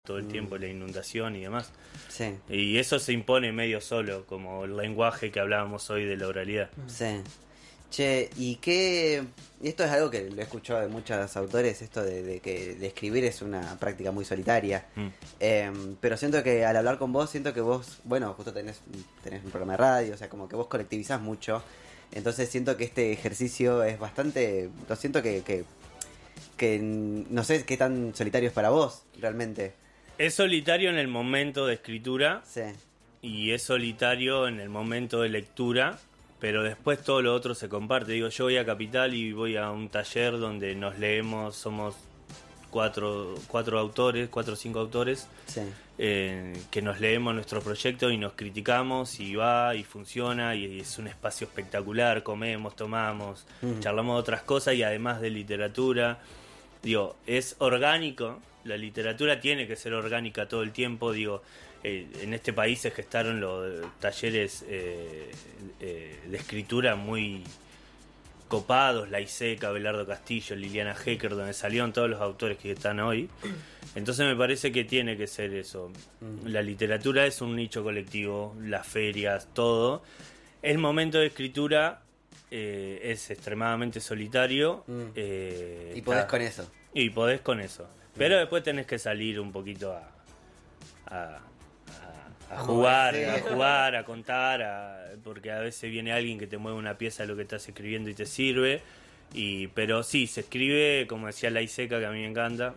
todo el tiempo, la inundación y demás. Sí. Y eso se impone medio solo, como el lenguaje que hablábamos hoy de la oralidad. Sí. Che, ¿y qué? Y esto es algo que lo he escuchado de muchos autores, esto de que de escribir es una práctica muy solitaria. Pero siento que al hablar con vos, siento que vos, bueno, justo tenés un programa de radio, o sea, como que vos colectivizás mucho. Entonces siento que este ejercicio es bastante... Lo siento que no sé qué tan solitario es para vos, realmente. Es solitario en el momento de escritura Sí. y es solitario en el momento de lectura, pero después todo lo otro se comparte. Digo, yo voy a Capital y voy a un taller donde nos leemos, somos cuatro o cinco autores, Sí. que nos leemos nuestro proyecto y nos criticamos y va y funciona y es un espacio espectacular, comemos, tomamos, charlamos de otras cosas y además de literatura. Digo, es orgánico, la literatura tiene que ser orgánica todo el tiempo, digo, en este país se gestaron los talleres de escritura muy copados, Laiseca, Abelardo Castillo, Liliana Hecker, donde salieron todos los autores que están hoy. Entonces me parece que tiene que ser eso. La literatura es un nicho colectivo, las ferias, todo. El momento de escritura es extremadamente solitario. Y podés con eso. Y podés con eso. Pero después tenés que salir un poquito a jugar, sí. a jugar, a contar, porque a veces viene alguien que te mueve una pieza de lo que estás escribiendo y te sirve. Pero sí, se escribe, como decía Laiseca, que a mí me encanta,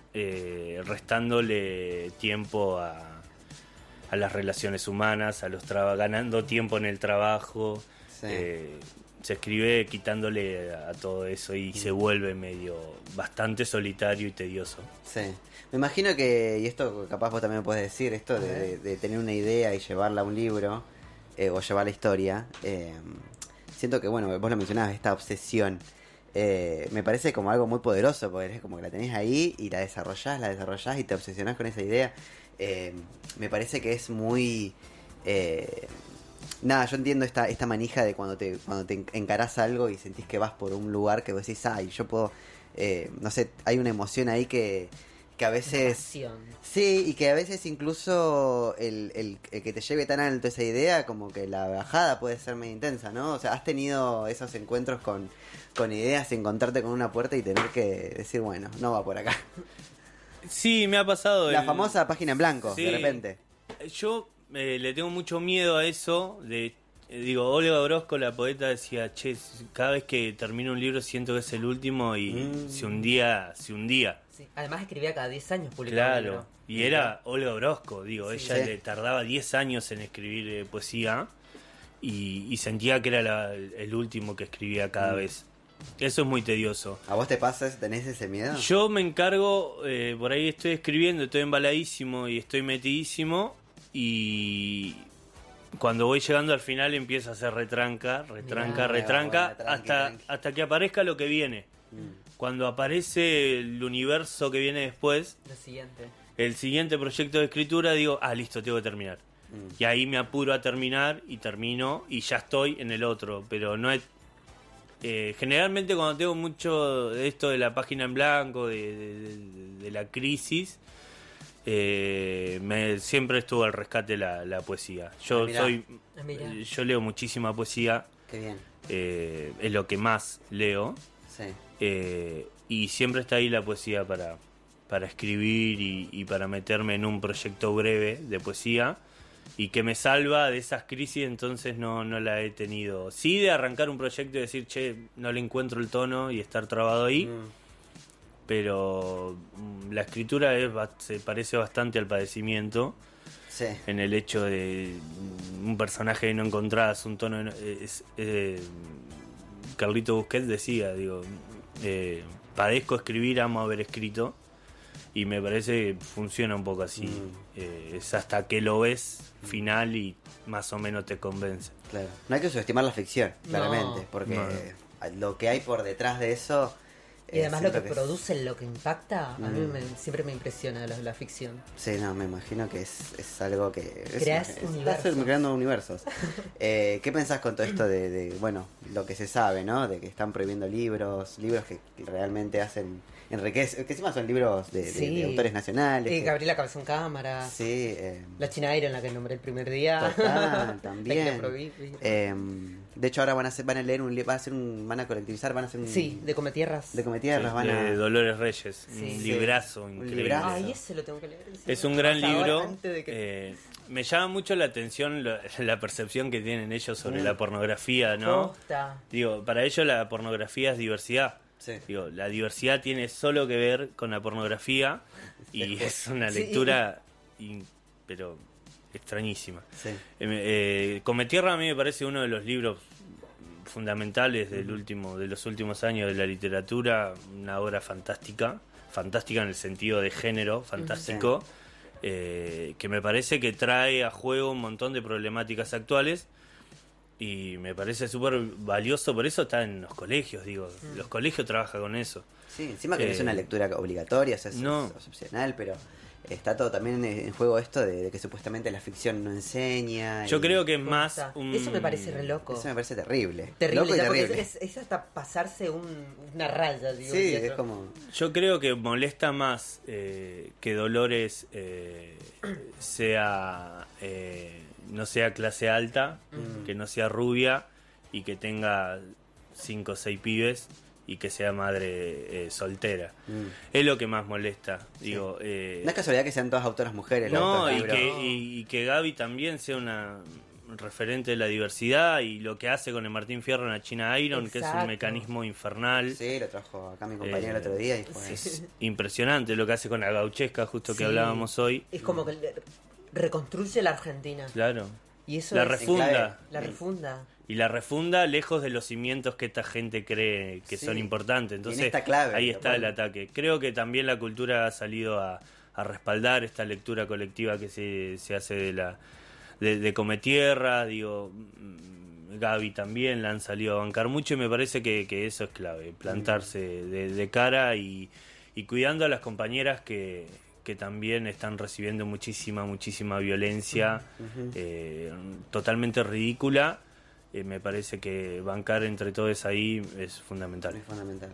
restándole tiempo a las relaciones humanas, ganando tiempo en el trabajo. Sí. Se escribe quitándole a todo eso y se vuelve bastante solitario y tedioso. Sí. Me imagino que, y esto capaz vos también me podés decir, esto de tener una idea y llevarla a un libro, o llevar la historia, siento que, bueno, vos lo mencionabas, esta obsesión, me parece como algo muy poderoso, porque es como que la tenés ahí y la desarrollás y te obsesionás con esa idea. Me parece que es muy... Nada, yo entiendo esta manija de cuando te encarás algo y sentís que vas por un lugar que vos decís, ay, yo puedo, no sé, hay una emoción ahí que a veces... Pasión. Sí, y que a veces incluso el que te lleve tan alto esa idea, como que la bajada puede ser medio intensa, ¿no? O sea, ¿has tenido esos encuentros con ideas, encontrarte con una puerta y tener que decir, bueno, no va por acá? Sí, me ha pasado. La famosa página en blanco, Sí. de repente. Yo le tengo mucho miedo a eso. Digo, Olga Orozco, la poeta, decía, che, cada vez que termino un libro siento que es el último y se hundía. Sí. Además escribía cada 10 años, publicaba un Claro, libro. y era Olga Orozco, digo, Sí. ella le tardaba 10 años en escribir poesía y sentía que era el último que escribía cada vez. Eso es muy tedioso. ¿A vos te pasa, tenés ese miedo? Yo me encargo, por ahí estoy escribiendo, estoy embaladísimo y estoy metidísimo y cuando voy llegando al final empiezo a hacer retranca, Bueno, hasta que aparezca lo que viene. Cuando aparece el universo que viene después, Lo siguiente. el siguiente proyecto de escritura, digo, listo, tengo que terminar. Y ahí me apuro a terminar y termino y ya estoy en el otro, pero no es... generalmente cuando tengo mucho de esto de la página en blanco, de la crisis, siempre estuvo al rescate la poesía. Mirá. Yo leo muchísima poesía, Qué bien. es lo que más leo, Sí. y siempre está ahí la poesía para escribir y para meterme en un proyecto breve de poesía y que me salva de esas crisis. Entonces no la he tenido. Sí, de arrancar un proyecto y decir, che, no le encuentro el tono y estar trabado ahí, pero la escritura se parece bastante al padecimiento. Sí. En el hecho de un personaje que no encontrás un tono. Carlito Busquets decía, digo, padezco escribir, amo haber escrito, y me parece que funciona un poco así. Es hasta que lo ves final y más o menos te convence. Claro. No hay que subestimar la ficción, claramente, No. porque No. lo que hay por detrás de eso Y además lo que siento produce, lo que impacta, a mí siempre me impresiona la ficción. Sí, no, me imagino que es algo que... Creas universos. Estás creando universos. ¿Qué pensás con todo esto bueno, lo que se sabe, ¿no? De que están prohibiendo libros que realmente hacen... enriquecen, que encima son libros de autores nacionales. Gabriela Cabezón Cámara. Sí. La China Iron, la que nombré el primer día. Total, también. La que la prohibí. De hecho ahora van a leer van a colectivizar, van a hacer un... Sí, de Cometierras. De Cometierras, sí, de Dolores Reyes, un librazo increíble. librazo. Ay, ese lo tengo que leer. Es un gran libro. Antes de me llama mucho la atención la percepción que tienen ellos sobre la pornografía, ¿no? Posta. Digo, para ellos la pornografía es diversidad. Sí. Digo, la diversidad tiene solo que ver con la pornografía y es una lectura pero extrañísima. Sí. Cometierra a mí me parece uno de los libros fundamentales de los últimos años de la literatura, una obra fantástica en el sentido de género, fantástico, que me parece que trae a juego un montón de problemáticas actuales y me parece súper valioso, por eso está en los colegios, los colegios trabajan con eso. Sí, encima que no es una lectura obligatoria, o sea, es opcional, pero está todo también en juego esto de que supuestamente la ficción no enseña. Yo creo que es más Eso me parece re loco. Eso me parece terrible. Terrible, Loco y terrible. Es hasta pasarse una raya, digo. Sí, es como... Yo creo que molesta más que Dolores no sea clase alta, que no sea rubia y que tenga 5 o 6 pibes y que sea madre soltera. Es lo que más molesta. Digo, no es casualidad que sean todas autoras mujeres. No, y que Gaby también sea una referente de la diversidad y lo que hace con el Martín Fierro en la China Iron, que es un mecanismo infernal. Sí, lo trajo acá mi compañero el otro día y fue... Es impresionante lo que hace con la gauchesca, justo que hablábamos hoy. Es como que reconstruye la Argentina. Claro. Y eso la refunda. La refunda. Y la refunda lejos de los cimientos que esta gente cree que son importantes. Entonces, ahí está el ataque. Creo que también la cultura ha salido a respaldar esta lectura colectiva que se hace de Cometierra. Digo, Gaby también la han salido a bancar mucho y me parece que eso es clave. Plantarse de cara y cuidando a las compañeras que también están recibiendo muchísima violencia totalmente ridícula. Me parece que bancar entre todos ahí es fundamental. Es fundamental.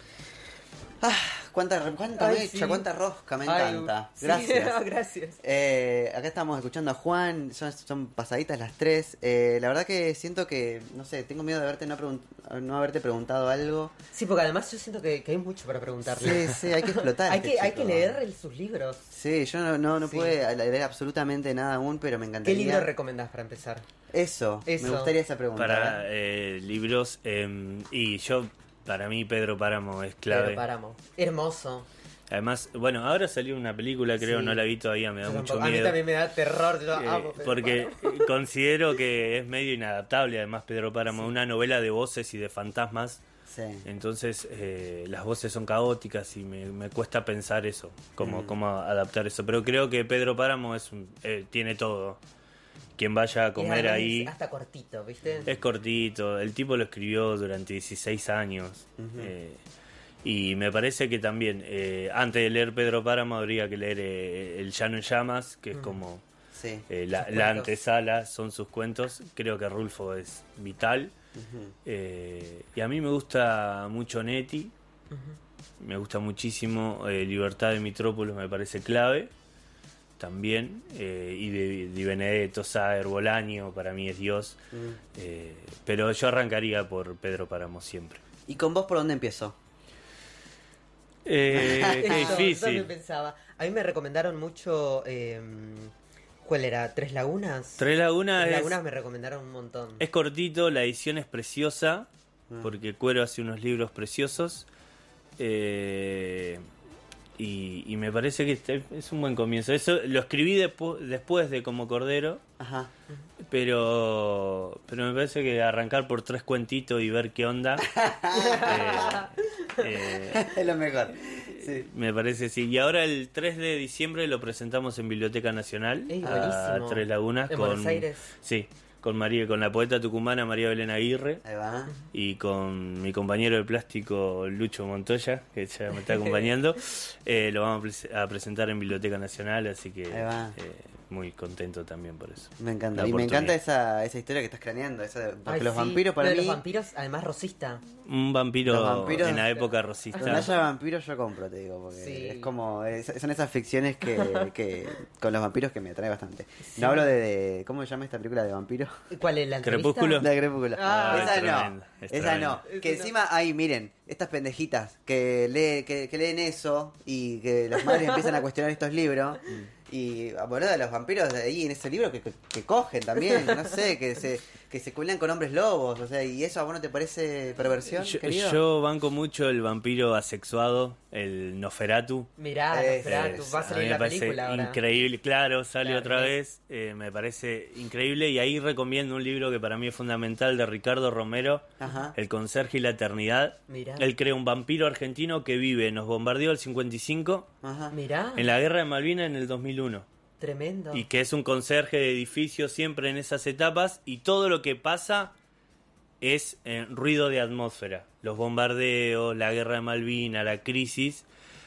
Cuánta mecha, cuánta rosca, me encanta. Gracias. Gracias. Acá estamos escuchando a Juan, son pasaditas las 3. La verdad que siento que, no sé, tengo miedo de no haberte preguntado algo. Sí, porque además yo siento que hay mucho para preguntarle. Sí, hay que explotar. hay que leer sus libros. Sí, yo no pude leer absolutamente nada aún, pero me encantaría. ¿Qué libro recomendás para empezar? Eso. Me gustaría esa pregunta. Para libros, y yo... Para mí Pedro Páramo es clave. Pedro Páramo. Hermoso. Además, bueno, ahora salió una película, creo, no la vi todavía, me da mucho miedo. A mí también me da terror. Porque considero que es medio inadaptable, además, Pedro Páramo, una novela de voces y de fantasmas. Sí. Entonces, las voces son caóticas y me cuesta pensar eso, cómo adaptar eso. Pero creo que Pedro Páramo tiene todo. Quien vaya a comer ahí... Hasta cortito, ¿viste? Es cortito. El tipo lo escribió durante 16 años. Y me parece que también, antes de leer Pedro Páramo, habría que leer El Llano en Llamas, que es como la antesala, son sus cuentos. Creo que Rulfo es vital. Y a mí me gusta mucho Netti. Me gusta muchísimo Libertad de Mitrópolis, me parece clave. También, y de Benedetto, Saer, Bolaño, para mí es Dios. Pero yo arrancaría por Pedro Páramo siempre. ¿Y con vos por dónde empiezo? Qué difícil. También pensaba. A mí me recomendaron mucho. ¿Cuál era? ¿Tres Lagunas? Tres Lagunas me recomendaron un montón. Es cortito, la edición es preciosa, porque Cuero hace unos libros preciosos. Y me parece que es un buen comienzo. Eso lo escribí después de Como Cordero. Ajá. Pero me parece que arrancar por 3 cuentitos y ver qué onda es lo mejor. Sí. Me parece, sí. Y ahora el 3 de diciembre lo presentamos en Biblioteca Nacional a buenísimo. Tres Lagunas. ¿En Buenos Aires? Sí, con la poeta tucumana María Belén Aguirre Ahí va. y con mi compañero de plástico Lucho Montoya, que ya me está acompañando. Lo vamos a presentar en Biblioteca Nacional, así que Ahí va. muy contento también por eso. Me encanta. La Y me encanta oportunidad. esa historia que estás craneando. Porque Ay, los sí, vampiros para lo de mí. los vampiros, además rosista. Un vampiro Los vampiros- en la época Donde rosista. haya vampiros yo compro, te digo, porque Sí. es como, son esas ficciones que con los vampiros que me atrae bastante. Sí. No hablo de ¿cómo se llama esta película de vampiros? ¿Cuál es la entrevista? Crepúsculo. La Crepúsculo. Ah, esa es no, tremendo, es esa tremendo. no. Esa Que no. encima, ahí miren, estas pendejitas que leen eso y que las madres empiezan a cuestionar estos libros. Y bueno, de los vampiros de ahí en ese libro que cogen también, no sé, que se culian con hombres lobos, o sea, ¿y eso a vos no te parece perversión, querido? Yo banco mucho el vampiro asexuado, el Noferatu. Mirá, Nosferatu, va a A mí salir me la parece película ahora. increíble, claro, sale Claro, otra ¿no? vez, me parece increíble y ahí recomiendo un libro que para mí es fundamental de Ricardo Romero, Ajá. El conserje y la eternidad. Mirá. Él crea un vampiro argentino que vive, nos bombardeó el 55, Ajá. Mirá, en la guerra de Malvinas en el 2001. tremendo. Y que es un conserje de edificio siempre en esas etapas y todo lo que pasa es ruido de atmósfera. Los bombardeos, la guerra de Malvinas, la crisis,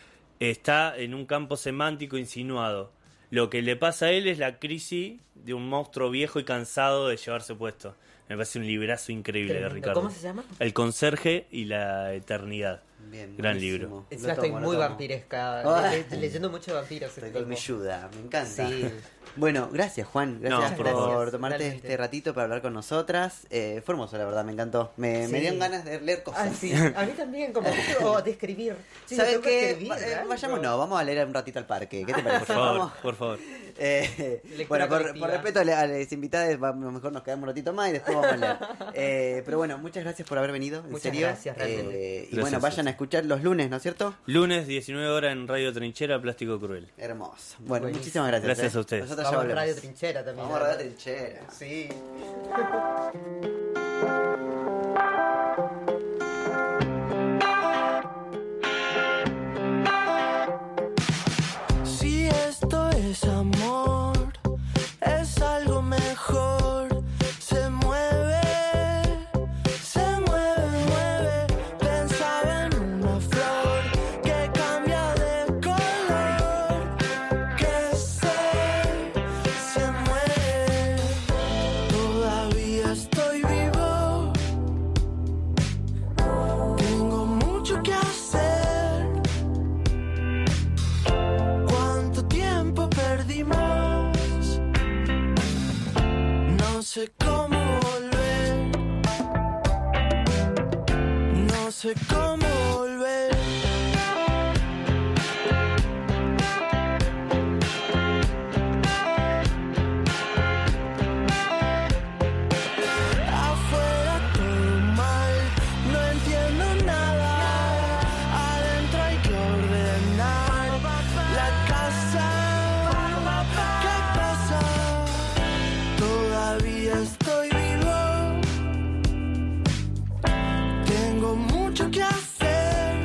está en un campo semántico insinuado. Lo que le pasa a él es la crisis de un monstruo viejo y cansado de llevarse puesto. Me parece un librazo increíble Tremendo. de Ricardo. ¿Cómo se llama? El conserje y la eternidad. Bien, Gran buenísimo. libro. Encima Lo estoy tomo, lo muy tomo. vampiresca, Ah. leyendo mucho vampiros. Estoy este con mi tiempo. ayuda, me encanta. Sí. Bueno, gracias Juan, gracias No, por gracias, tomarte realmente. este ratito para hablar con nosotras. Fue hermoso, la verdad, me encantó. Me Sí. dieron ganas de leer cosas. Ah, sí. A mí también, como o de escribir. Sí, ¿Sabes tengo que qué? escribir, algo. Vayamos, no, vamos a leer un ratito al parque. ¿Qué te parece? Por favor, Vamos. por favor. Bueno, Lectura por colectiva. respeto a las invitadas, a lo mejor nos quedamos un ratito más y después vamos a leer. Pero bueno, muchas gracias por haber venido, en Muchas serio. gracias, realmente. Y Gracias bueno, a vayan ustedes. a escuchar los lunes, ¿no es cierto? Lunes, 19 horas en Radio Trinchera, Plástico Cruel. Hermoso. Bueno, Buenísimo. muchísimas gracias. Gracias a ustedes. Nosotros ya Vamos a volvemos. Radio Trinchera también. Vamos a Radio Trinchera. Sí. Si esto es amor, es algo mejor. Se mueve, mueve. Pensaba en una flor que cambia de color, que se mueve. Todavía estoy vivo. Tengo mucho que hacer. ¿Cuánto tiempo perdimos? No sé cómo volver. No sé cómo volver. Afuera todo mal, no entiendo nada. Adentro hay que ordenar la casa. ¿Qué pasa? Todavía estoy vivo. Tengo mucho que hacer.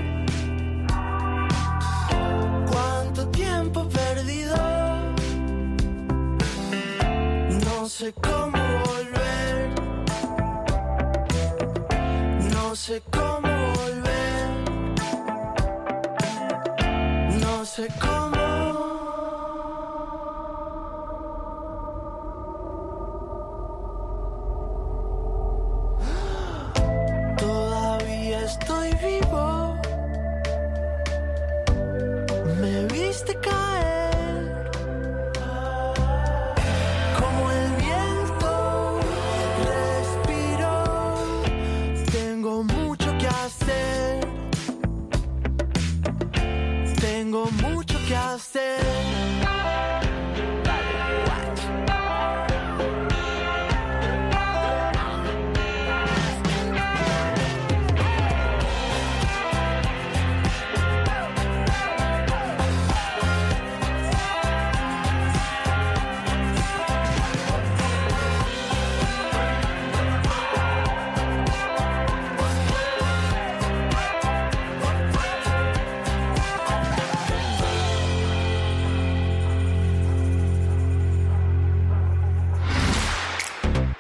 ¿Cuánto tiempo perdido? No sé cómo volver. No sé cómo volver. No sé cómo. Todavía estoy vivo. Me viste caer como el viento. Respiro. Tengo mucho que hacer. Tengo mucho que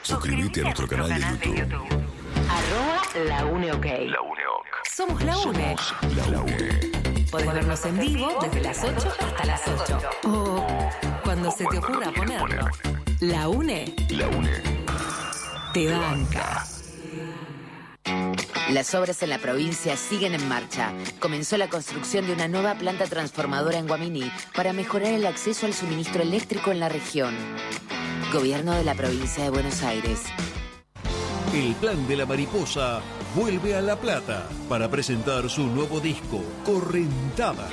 Suscríbete a nuestro canal de YouTube. @LaUneOK. Somos La UNE. La UNE. Podés vernos en vivo desde las 8 hasta las 8. O cuando se te ocurra ponerlo. La UNE. La UNE. Te banca. Las obras en la provincia siguen en marcha. Comenzó la construcción de una nueva planta transformadora en Guaminí para mejorar el acceso al suministro eléctrico en la región. Gobierno de la provincia de Buenos Aires. El Plan de la Mariposa vuelve a La Plata para presentar su nuevo disco, Correntada.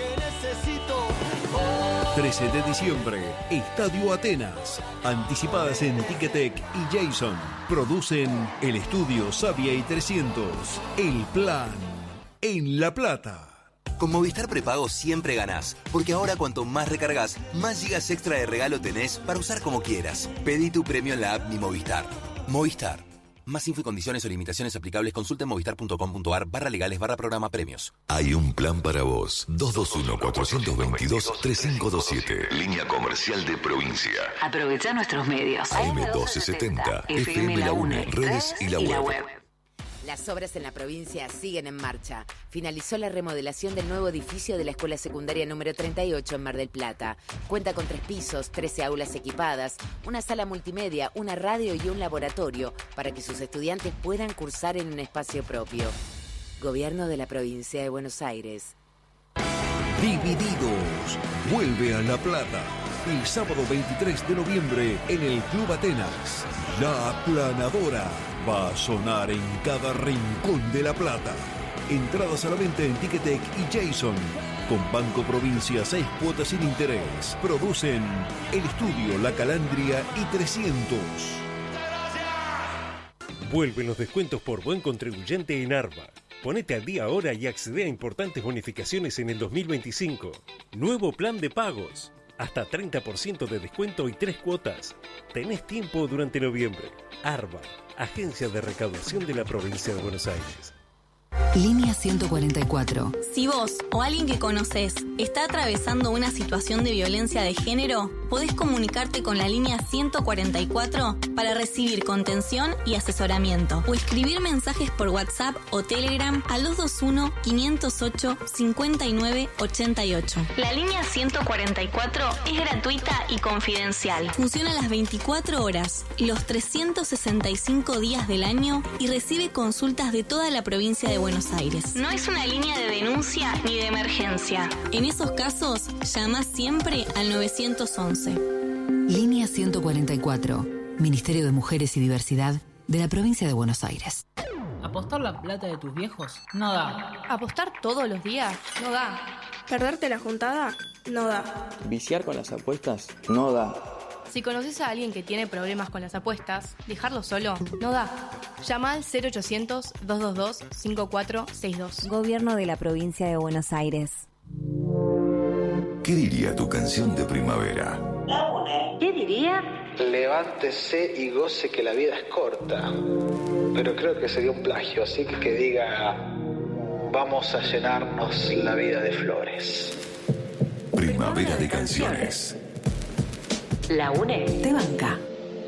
13 de diciembre, Estadio Atenas. Anticipadas en Ticketek y Jason. Producen el estudio Sabia y 300. El Plan en La Plata. Con Movistar Prepago siempre ganás, porque ahora cuanto más recargas, más gigas extra de regalo tenés para usar como quieras. Pedí tu premio en la app Mi Movistar. Movistar. Más info y condiciones o limitaciones aplicables consulta en movistar.com.ar/legales/programa premios. Hay un plan para vos. 221-422-3527. Línea comercial de provincia. Aprovecha nuestros medios. AM1270, FM La UNE, redes y la web. Las obras en la provincia siguen en marcha. Finalizó la remodelación del nuevo edificio de la Escuela Secundaria número 38 en Mar del Plata. Cuenta con 3 pisos, 13 aulas equipadas, una sala multimedia, una radio y un laboratorio para que sus estudiantes puedan cursar en un espacio propio. Gobierno de la provincia de Buenos Aires. Divididos. Vuelve a La Plata. El sábado 23 de noviembre en el Club Atenas. La Aplanadora va a sonar en cada rincón de La Plata. Entradas a la venta en Ticketek y Jason. Con Banco Provincia, 6 cuotas sin interés. Producen el estudio La Calandria y 300. Vuelven los descuentos por buen contribuyente en Arba. Ponete al día ahora y accede a importantes bonificaciones en el 2025. Nuevo plan de pagos. Hasta 30% de descuento y 3 cuotas. Tenés tiempo durante noviembre. Arba, Agencia de Recaudación de la Provincia de Buenos Aires. Línea 144. Si vos o alguien que conoces está atravesando una situación de violencia de género, podés comunicarte con la línea 144 para recibir contención y asesoramiento o escribir mensajes por WhatsApp o Telegram al 221-508-5988. La línea 144 es gratuita y confidencial. Funciona las 24 horas, los 365 días del año y recibe consultas de toda la provincia de Buenos Aires. No es una línea de denuncia ni de emergencia. En esos casos, llama siempre al 911. Línea 144. Ministerio de Mujeres y Diversidad de la provincia de Buenos Aires. ¿Apostar la plata de tus viejos? No da. ¿Apostar todos los días? No da. ¿Perderte la juntada? No da. ¿Viciar con las apuestas? No da. Si conoces a alguien que tiene problemas con las apuestas, dejarlo solo no da. Llama al 0800-222-5462. Gobierno de la provincia de Buenos Aires. ¿Qué diría tu canción de primavera? ¿Qué diría? Levántese y goce que la vida es corta. Pero creo que sería un plagio, así que diga: vamos a llenarnos la vida de flores. Primavera de canciones. La UNE te banca.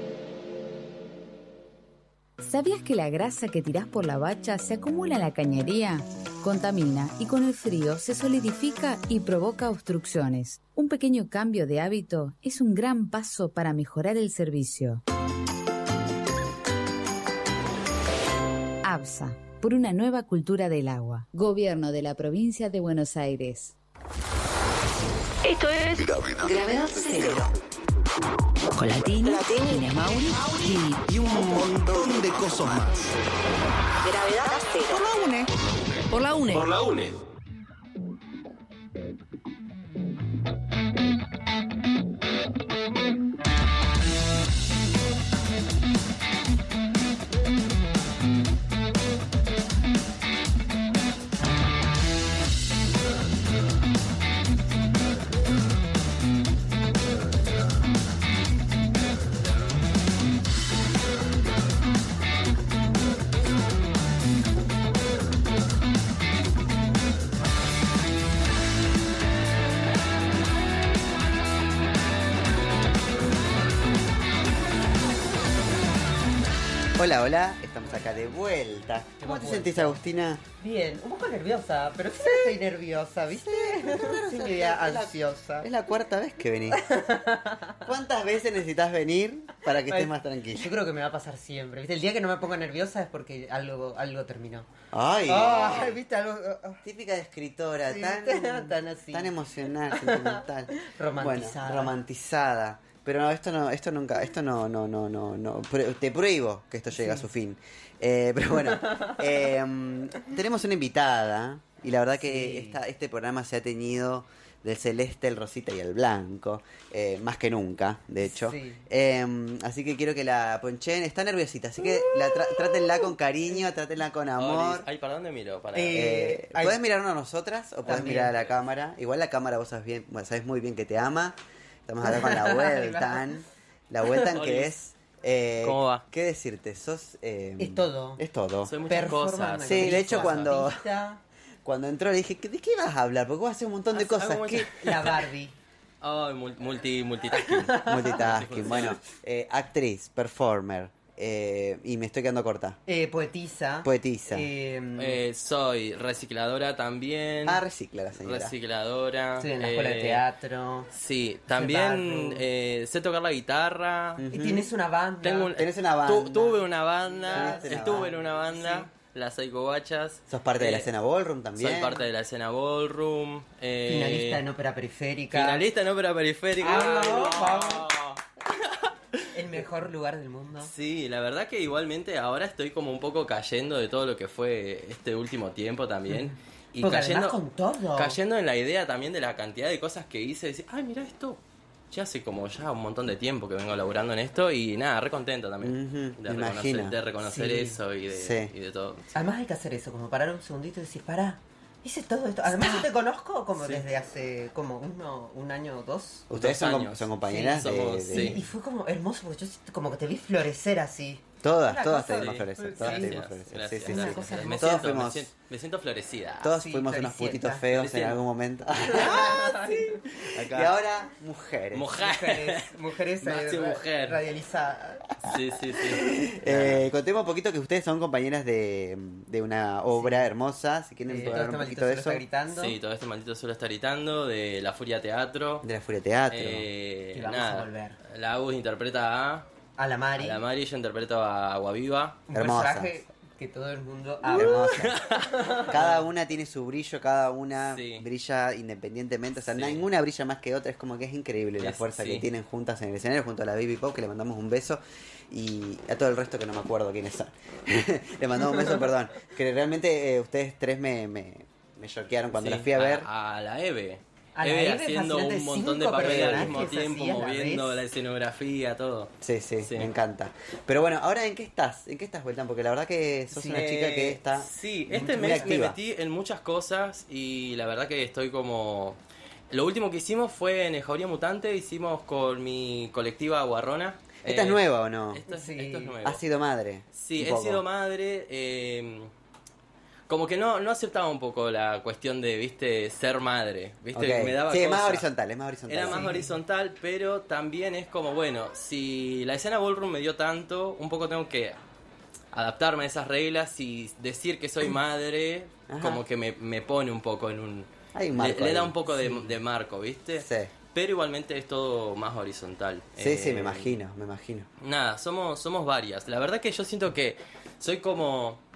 ¿Sabías que la grasa que tirás por la bacha se acumula en la cañería? Contamina y con el frío se solidifica y provoca obstrucciones. Un pequeño cambio de hábito es un gran paso para mejorar el servicio. ABSA, por una nueva cultura del agua. Gobierno de la provincia de Buenos Aires. Esto es Gravedad Cero. Con Latini, Inés Mauri y un montón de cosas más. Gravedad Cero. Por la UNE. Por la UNE. Por la UNE. Hola, hola, estamos acá de vuelta. ¿Cómo te sentís, Agustina? Bien, un poco nerviosa, pero siempre estoy nerviosa, ¿viste? Sí, media ansiosa. Es la cuarta vez que venís. ¿Cuántas veces necesitas venir para que estés más tranquila? Yo creo que me va a pasar siempre, ¿viste? El día que no me ponga nerviosa es porque algo terminó. Ay, ¿viste? Algo... típica de escritora, Sí, tan así. Tan emocional, sentimental. Romantizada. Bueno, romantizada. Pero no, esto nunca, te prohíbo que esto llegue a su fin. Pero bueno, tenemos una invitada y la verdad que este programa se ha teñido del celeste, el rosita y el blanco, más que nunca, de hecho. Sí. Así que quiero que la ponchen, está nerviosita, así que trátenla con cariño, trátenla con amor. Ay, ¿para dónde miro? ¿Podés mirarnos a nosotras o podés También. mirar a la cámara? Igual la cámara vos sabés muy bien que te ama. Estamos acá con la Vueltan. La Vueltan que es... ¿Cómo va? ¿Qué decirte? Sos... Es todo. Es todo. Soy muchas cosas. Sí, de hecho cuando Cuando entró le dije, ¿de qué vas a hablar? Porque vos haces un montón de cosas. ¿Qué? La Barbie. Ay, multitasking. Multitasking. Bueno, actriz, performer. Y me estoy quedando corta. Poetisa. Poetisa. Soy recicladora también. Recicla la señora. Recicladora. Estoy en la escuela de teatro. Sí, también sé tocar la guitarra. Y tienes una banda. Tenés una banda. Tuve una banda. Tuviste una Estuve en una banda. Sí. Las Psycho Guachas. ¿Sos parte de la escena Ballroom también? Soy parte de la escena Ballroom. Finalista en ópera periférica. Finalista en ópera periférica. Vamos. El mejor lugar del mundo. Sí, la verdad que igualmente ahora estoy como un poco cayendo de todo lo que fue este último tiempo también. Y porque además con todo. Cayendo en la idea también de la cantidad de cosas que hice. Decir, ay, mira esto. Ya hace como un montón de tiempo que vengo laburando en esto y nada, re contento también de reconocer eso y de todo. Además hay que hacer eso, como parar un segundito y decir, pará, hice todo esto. Además yo te conozco como desde hace como un año o dos. ¿Ustedes son compañeras? Sí, y fue como hermoso porque yo como que te vi florecer así. Todas te vimos florecer. Me siento florecida. Todos fuimos unos putitos feos en algún momento. Y ahora, mujeres. Mujeres mujer. radializadas. Sí. Contemos un poquito que ustedes son compañeras de una obra hermosa. Si quieren hablar un poquito de eso. Sí, todo este maldito suelo está gritando. De La Furia Teatro. De La Furia Teatro. Y vamos a volver. La Agus interpreta a la Mari, yo interpreto a Aguaviva. Un personaje que todo el mundo ama. Hermosa. Cada una tiene su brillo, cada una brilla independientemente. O sea, ninguna brilla más que otra. Es como que es increíble la fuerza que tienen juntas en el escenario, junto a la Baby Pop, que le mandamos un beso. Y a todo el resto que no me acuerdo quiénes son. Le mandamos un beso, perdón. Que realmente ustedes tres me choquearon cuando las fui a ver. A la Eve. Eve haciendo un montón de papeles al mismo tiempo, moviendo la escenografía, todo. Sí, me encanta. Pero bueno, ahora ¿en qué estás? ¿En qué estás, Vueltan? Porque la verdad que sos una chica que está este mes me metí en muchas cosas y la verdad que estoy como... Lo último que hicimos fue en Jauría Mutante, hicimos con mi colectiva Guarrona. ¿Esta es nueva o no? Esto es nuevo. ¿Has sido madre? Sí, he sido madre... Como que no aceptaba un poco la cuestión de, viste, ser madre, viste, okay. Me daba sí, cosa. es más horizontal. Era más horizontal, pero también es como, bueno, si la escena Ballroom me dio tanto, un poco tengo que adaptarme a esas reglas y decir que soy madre, como que me pone un poco en un... Le da un poco de marco, viste. Sí. Pero igualmente es todo más horizontal. Sí, me imagino. Nada, somos varias. La verdad que yo siento que soy como...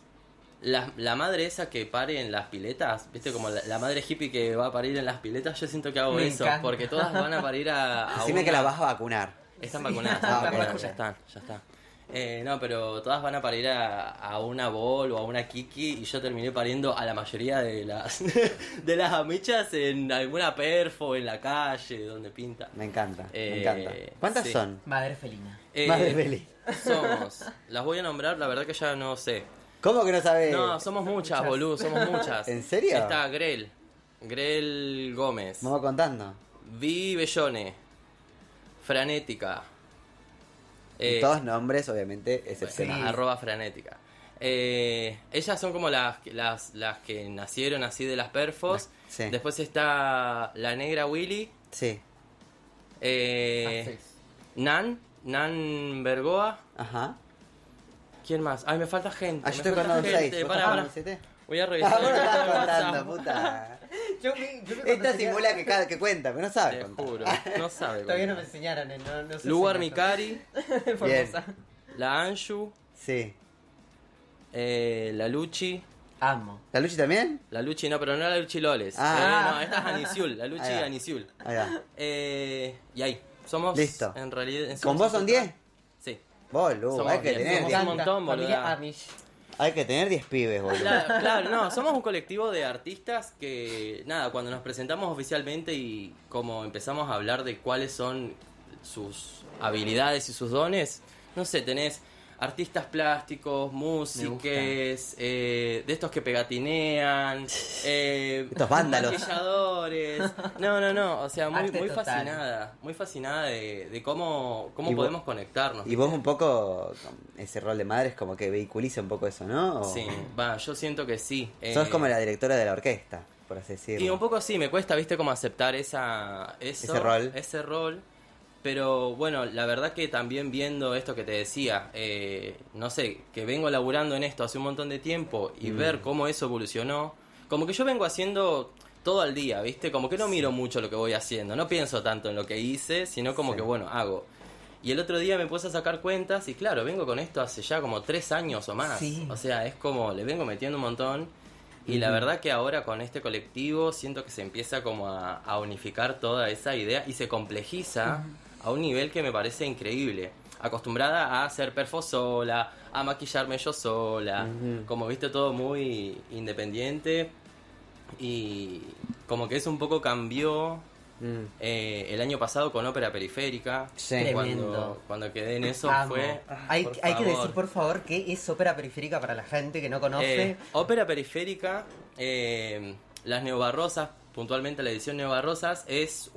La madre esa que pare en las piletas, ¿viste? Como la madre hippie que va a parir en las piletas, yo siento que hago Me eso, encanta. porque todas van a parir a Decime que la vas a vacunar. Están vacunadas, ya están. No, pero todas van a parir a una Bol o a una Kiki y yo terminé pariendo a la mayoría de las amichas en alguna perfo, en la calle, donde pinta. Me encanta. ¿Cuántas son? Madre felina. Madre Feli. Somos, las voy a nombrar, la verdad que ya no sé. ¿Cómo que no sabes? No, somos muchas, boludo, somos muchas. ¿En serio? Está Grel Gómez. Vamos contando. Vi Bellone. Franética. Todos nombres, obviamente, excepcionales. @Franética. Ellas son como las que nacieron así de las perfos. Sí. Después está la negra Willy. Sí. Nan Bergoa. Ajá. ¿Quién más? Ay, me falta gente. Yo estoy con 6. Pará. Voy a revisar. ¿Qué estás contando, puta? Esta simula que cuenta, pero no sabe Te contar. juro, no sabe. Todavía no me enseñaron, no sé. Lugar Mikari. Bien. La Anshu. Sí. La Luchi. Amo. ¿La Luchi también? La Luchi no, pero no la Luchi Loles. No, esta es Anisiul. La Luchi Ahí va. Anisiul. Ahí va. Y ahí. Somos. Listo. En realidad. ¿Con vos son 10? Sí. Boludo, Somos hay que 10. tener Somos 10. un montón, boludo. Hay que tener 10 pibes, boludo. Claro, no, somos un colectivo de artistas que, nada, cuando nos presentamos oficialmente y como empezamos a hablar de cuáles son sus habilidades y sus dones, no sé, tenés artistas plásticos, músiques, de estos que pegatinean, estos vándalos, maquilladores. No, o sea, muy total. fascinada de cómo Y podemos conectarnos. Y vos un poco, ese rol de madre es como que vehiculiza un poco eso, ¿no? Sí, yo siento que sí. Sos como la directora de la orquesta, por así decirlo. Y un poco sí, me cuesta, viste, como aceptar ese rol. Pero bueno, la verdad que también viendo esto que te decía, no sé, que vengo laburando en esto hace un montón de tiempo y ver cómo eso evolucionó, como que yo vengo haciendo todo al día, viste, como que no miro mucho lo que voy haciendo, no pienso tanto en lo que hice, sino como que bueno, hago. Y el otro día me puse a sacar cuentas y claro, vengo con esto hace ya como 3 años o más. Sí. O sea, es como, le vengo metiendo un montón. Y la verdad que ahora con este colectivo siento que se empieza como a unificar toda esa idea y se complejiza a un nivel que me parece increíble. Acostumbrada a hacer perfo sola, a maquillarme yo sola, como viste todo muy independiente y como que eso un poco cambió el año pasado con Ópera Periférica. Sí. Cuando quedé en eso Amo. fue... Hay que decir por favor qué es Ópera Periférica para la gente que no conoce. Ópera Periférica, las Neobarrosas, puntualmente la edición Neobarrosas, es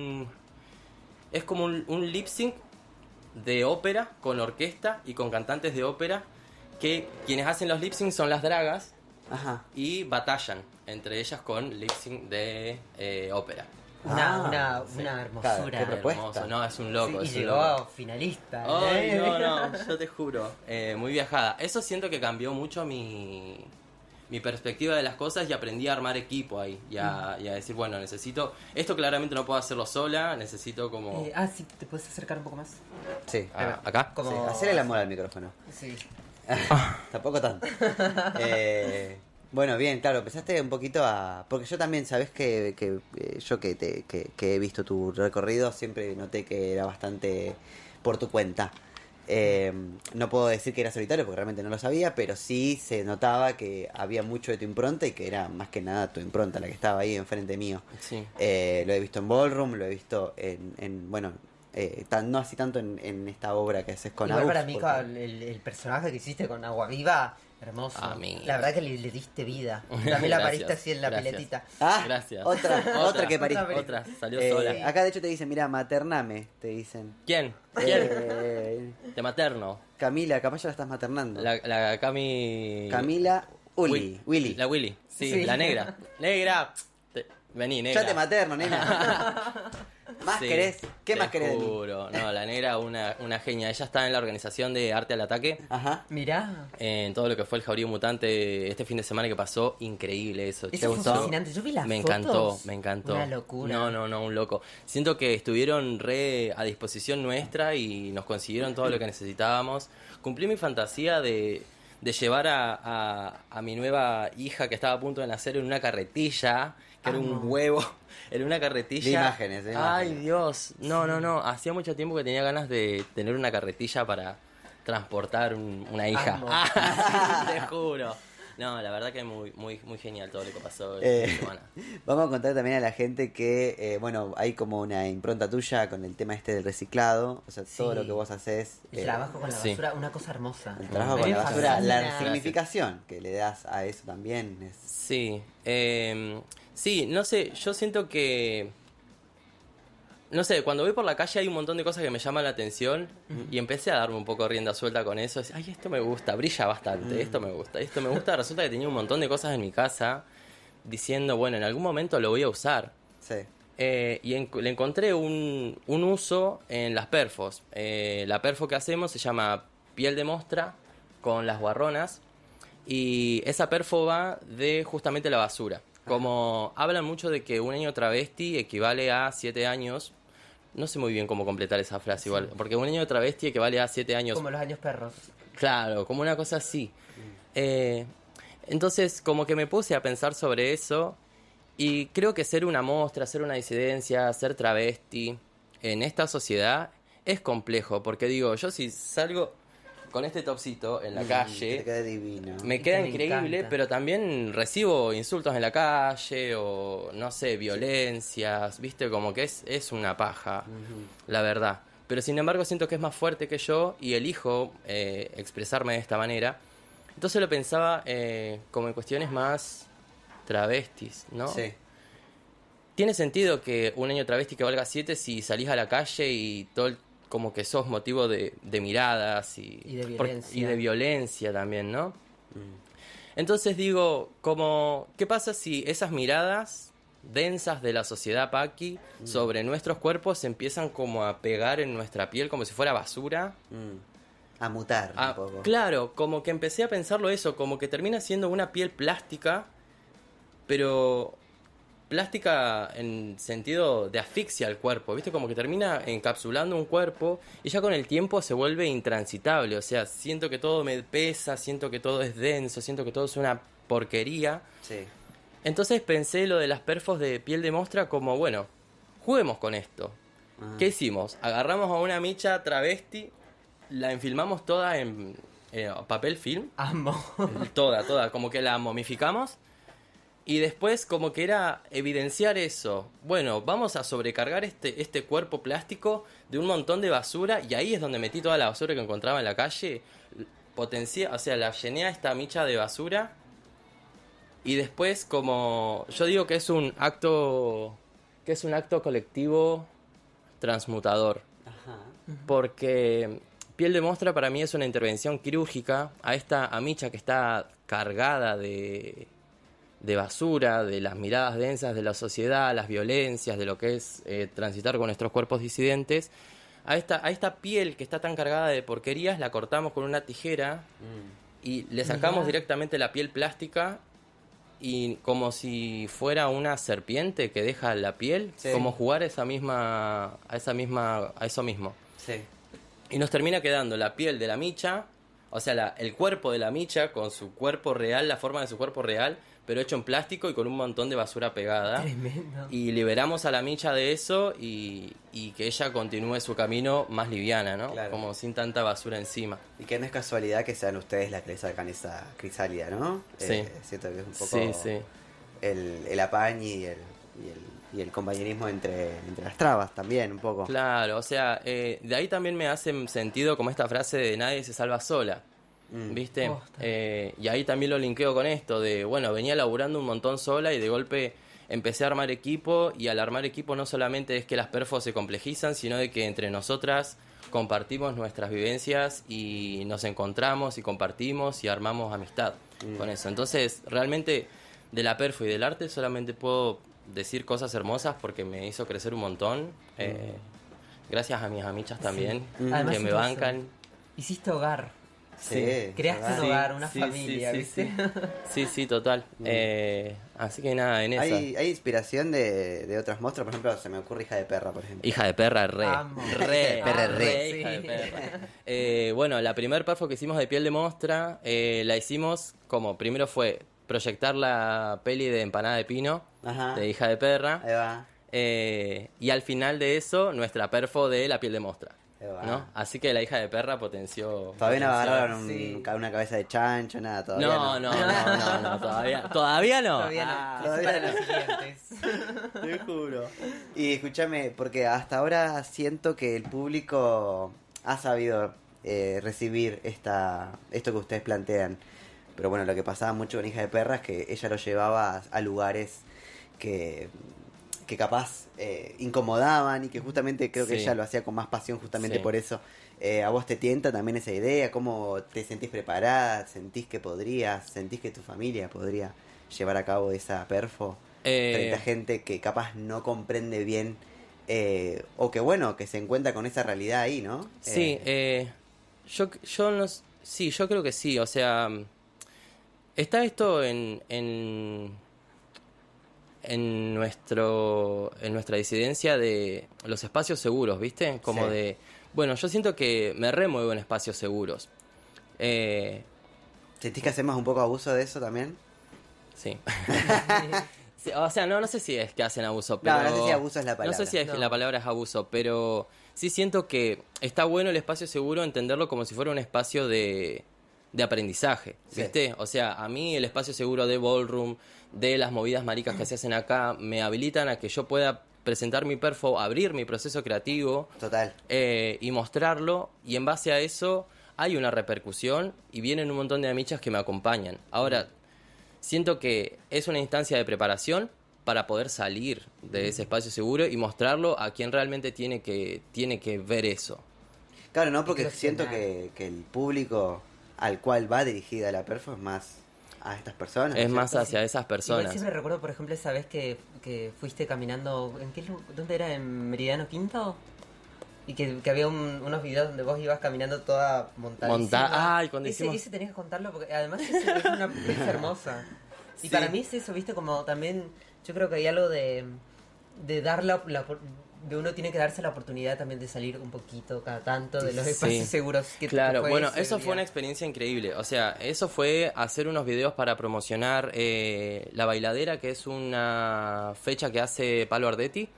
como un lip sync de ópera con orquesta y con cantantes de ópera, que quienes hacen los lip sync son las dragas. Ajá. Y batallan entre ellas con lip sync de ópera. Una Sí. hermosura. Claro, qué propuesta. Hermoso. No, es un loco. Sí, es y un llegó loco. finalista. Ay, no, yo te juro. Muy viajada. Eso siento que cambió mucho mi perspectiva de las cosas y aprendí a armar equipo ahí. Y a decir, bueno, necesito... Esto claramente no puedo hacerlo sola, necesito como... Sí, ¿te puedes acercar un poco más? Sí. ¿Acá? Sí, hacer el amor al micrófono. Sí. Tampoco tanto. Bueno, bien, claro, empezaste un poquito a... Porque yo también, sabes que yo que he visto tu recorrido, siempre noté que era bastante por tu cuenta. No puedo decir que era solitario porque realmente no lo sabía, pero sí se notaba que había mucho de tu impronta y que era más que nada tu impronta la que estaba ahí enfrente mío. Sí. Lo he visto en Ballroom, lo he visto no así tanto en esta obra que haces con Igual Agus, para mí porque- el personaje que hiciste con Agua Viva, hermoso. A mí. La verdad que le diste vida. También la Gracias, pariste así en la gracias. piletita. Gracias. Otra que parís. Otra, salió Eh, sola. Acá de hecho te dicen, mira, matername, te dicen. ¿Quién? De materno. Camila, capaz ya la estás maternando. La Cami... Camila Willy. La Willy, sí, Sí. la negra. Negra. Vení, negra. Ya te materno, nena. ¿Más Sí, querés? ¿Qué te más querés de mí? juro. No, la negra, una genia. Ella está en la organización de Arte al Ataque. Ajá. Mirá. En todo lo que fue el Jaurío Mutante este fin de semana que pasó. Increíble eso. Eso fue fascinante. Yo vi las Me fotos. me encantó. Una locura. No, un loco. Siento que estuvieron re a disposición nuestra y nos consiguieron todo lo que necesitábamos. Cumplí mi fantasía de llevar a mi nueva hija que estaba a punto de nacer en una carretilla, que era un huevo, en una carretilla. De imágenes, de Ay, imágenes. Dios. No. Hacía mucho tiempo que tenía ganas de tener una carretilla para transportar una hija. Amo. Sí, te juro. No, la verdad que muy genial todo lo que pasó el fin de semana. Vamos a contar también a la gente que, hay como una impronta tuya con el tema este del reciclado. O sea, todo lo que vos haces. El trabajo con la sí. basura, una cosa hermosa. El trabajo Me con la basura, fascina. la significación que le das a eso también es... Sí, sí, no sé, yo siento que... No sé, cuando voy por la calle hay un montón de cosas que me llaman la atención y empecé a darme un poco rienda suelta con eso. Ay, esto me gusta, brilla bastante, esto me gusta. Resulta que tenía un montón de cosas en mi casa diciendo, bueno, en algún momento lo voy a usar. Sí. Le encontré un uso en las perfos. La perfo que hacemos se llama piel de mostra, con las guarronas. Y esa perfo va de justamente la basura. Como hablan mucho de que un año travesti equivale a 7 años. No sé muy bien cómo completar esa frase igual. Porque un año travesti equivale a 7 años. Como los años perros. Claro, como una cosa así. Entonces, como que me puse a pensar sobre eso. Y creo que ser una mostra, ser una disidencia, ser travesti en esta sociedad es complejo. Porque digo, yo si salgo con este topsito en la calle, te queda divino. me queda increíble, pero también recibo insultos en la calle o, no sé, violencias, ¿viste? Como que es una paja, la verdad. Pero sin embargo siento que es más fuerte que yo y elijo expresarme de esta manera. Entonces lo pensaba como en cuestiones más travestis, ¿no? Sí. ¿Tiene sentido que un año travesti que valga 7 si salís a la calle y todo como que sos motivo de miradas y de violencia. Y de violencia también, ¿no? Entonces digo, como, ¿qué pasa si esas miradas densas de la sociedad paqui sobre nuestros cuerpos se empiezan como a pegar en nuestra piel como si fuera basura? A mutar un poco. Claro, como que empecé a pensarlo eso, como que termina siendo una piel plástica, pero plástica en sentido de asfixia al cuerpo, ¿viste? Como que termina encapsulando un cuerpo y ya con el tiempo se vuelve intransitable. O sea, siento que todo me pesa, siento que todo es denso, siento que todo es una porquería. Sí. Entonces pensé lo de las perfos de piel de mostra como, bueno, juguemos con esto. ¿Qué hicimos? Agarramos a una micha travesti, la enfilmamos toda en papel film. Amo. Toda, como que la momificamos. Y después como que era evidenciar eso. Bueno, vamos a sobrecargar este cuerpo plástico de un montón de basura. Y ahí es donde metí toda la basura que encontraba en la calle. O sea, la llené a esta micha de basura. Y después como... Yo digo que es un acto colectivo transmutador. Ajá. Porque piel de mostra para mí es una intervención quirúrgica a esta micha que está cargada de basura, de las miradas densas de la sociedad, las violencias, de lo que es transitar con nuestros cuerpos disidentes. A esta piel que está tan cargada de porquerías la cortamos con una tijera y le sacamos directamente la piel plástica y como si fuera una serpiente que deja la piel, como jugar a eso mismo. Sí. Y nos termina quedando la piel de la micha, o sea, el cuerpo de la micha con su cuerpo real, la forma de su cuerpo real, pero hecho en plástico y con un montón de basura pegada. Tremendo. Y liberamos a la micha de eso y que ella continúe su camino más liviana, ¿no? Claro. Como sin tanta basura encima. Y que no es casualidad que sean ustedes las que le sacan esa crisálida, ¿no? Sí. Siento que es un poco Sí. el apañe y el compañerismo entre las trabas también, un poco. Claro, o sea, de ahí también me hace sentido como esta frase de nadie se salva sola. ¿Viste? Y ahí también lo linkeo con esto de, bueno, venía laburando un montón sola y de golpe empecé a armar equipo y al armar equipo no solamente es que las perfos se complejizan, sino de que entre nosotras compartimos nuestras vivencias y nos encontramos y compartimos y armamos amistad con eso. Entonces, realmente de la perfo y del arte solamente puedo decir cosas hermosas porque me hizo crecer un montón. Gracias a mis amichas también, que me bancan. Hiciste hogar. Sí, creaste un hogar, una familia, sí, ¿viste? Sí, total. Así que nada, en esa. ¿Hay inspiración de otras muestras? Por ejemplo, se me ocurre Hija de Perra, por ejemplo. Hija de Perra, re. Re. Hija de Perra. Bueno, la primer perfo que hicimos de piel de mostra, la hicimos como, primero fue proyectar la peli de Empanada de Pino, de Hija de Perra. Ahí va. Y al final de eso, nuestra perfo de la piel de mostra. ¿No? Así que la Hija de Perra potenció. Todavía no agarraron una cabeza de chancho, nada, todavía no. No, todavía no. Todavía no. Todavía no. Los siguientes. Te juro. Y escúchame, porque hasta ahora siento que el público ha sabido recibir esto que ustedes plantean. Pero bueno, lo que pasaba mucho con Hija de Perra es que ella lo llevaba a lugares que capaz incomodaban y que justamente creo que ella lo hacía con más pasión justamente por eso. ¿A vos te tienta también esa idea? ¿Cómo te sentís preparada? ¿Sentís que sentís que tu familia podría llevar a cabo esa perfo frente a gente que capaz no comprende bien o que bueno, que se encuentra con esa realidad ahí, ¿no? Sí, yo no Sí, yo creo que sí. O sea, está esto en nuestra disidencia de los espacios seguros, ¿viste? Como Sí. de... Bueno, yo siento que me remuevo en espacios seguros. ¿Sentís que hacemos un poco abuso de eso también? Sí. Sí, o sea, no sé si es que hacen abuso, pero... No sé si abuso es la palabra. No sé si la palabra es abuso, pero sí siento que está bueno el espacio seguro entenderlo como si fuera un espacio de aprendizaje, ¿viste? O sea, a mí el espacio seguro de Ballroom, de las movidas maricas que se hacen acá, me habilitan a que yo pueda presentar mi perfo, abrir mi proceso creativo. Total. Y mostrarlo, y en base a eso hay una repercusión y vienen un montón de amichas que me acompañan. Ahora, siento que es una instancia de preparación para poder salir de ese espacio seguro y mostrarlo a quien realmente tiene que ver eso. Claro, no, porque siento que el público al cual va dirigida la perfo es más a estas personas. Es más ¿cierto? hacia esas personas. Igual siempre recuerdo, por ejemplo, esa vez que fuiste caminando, ¿dónde era? ¿En Meridiano Quinto? Y que había unos videos donde vos ibas caminando toda montadísima. Ay, cuando hicimos... Ese tenías que contarlo porque además es una experiencia hermosa. Y Sí. para mí es eso, viste, como también yo creo que hay algo de dar de uno tiene que darse la oportunidad también de salir un poquito cada tanto de los espacios Sí. seguros que Claro, fue bueno, ese eso día. fue una experiencia increíble. O sea, eso fue hacer unos videos para promocionar La Bailadera, que es una fecha que hace Palo Ardetti.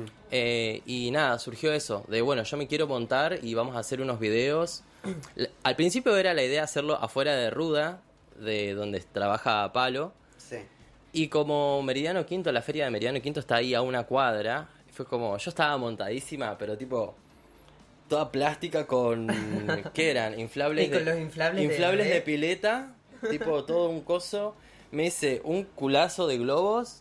Y nada, surgió eso, de bueno, yo me quiero montar y vamos a hacer unos videos. Al principio era la idea hacerlo afuera de Ruda, de donde trabaja Palo. Sí. Y como Meridiano Quinto, la feria de Meridiano Quinto está ahí a una cuadra, fue como, yo estaba montadísima, pero tipo, toda plástica con, ¿qué eran? Inflables, Y con los inflables de- de pileta, tipo todo un coso. Me hice un culazo de globos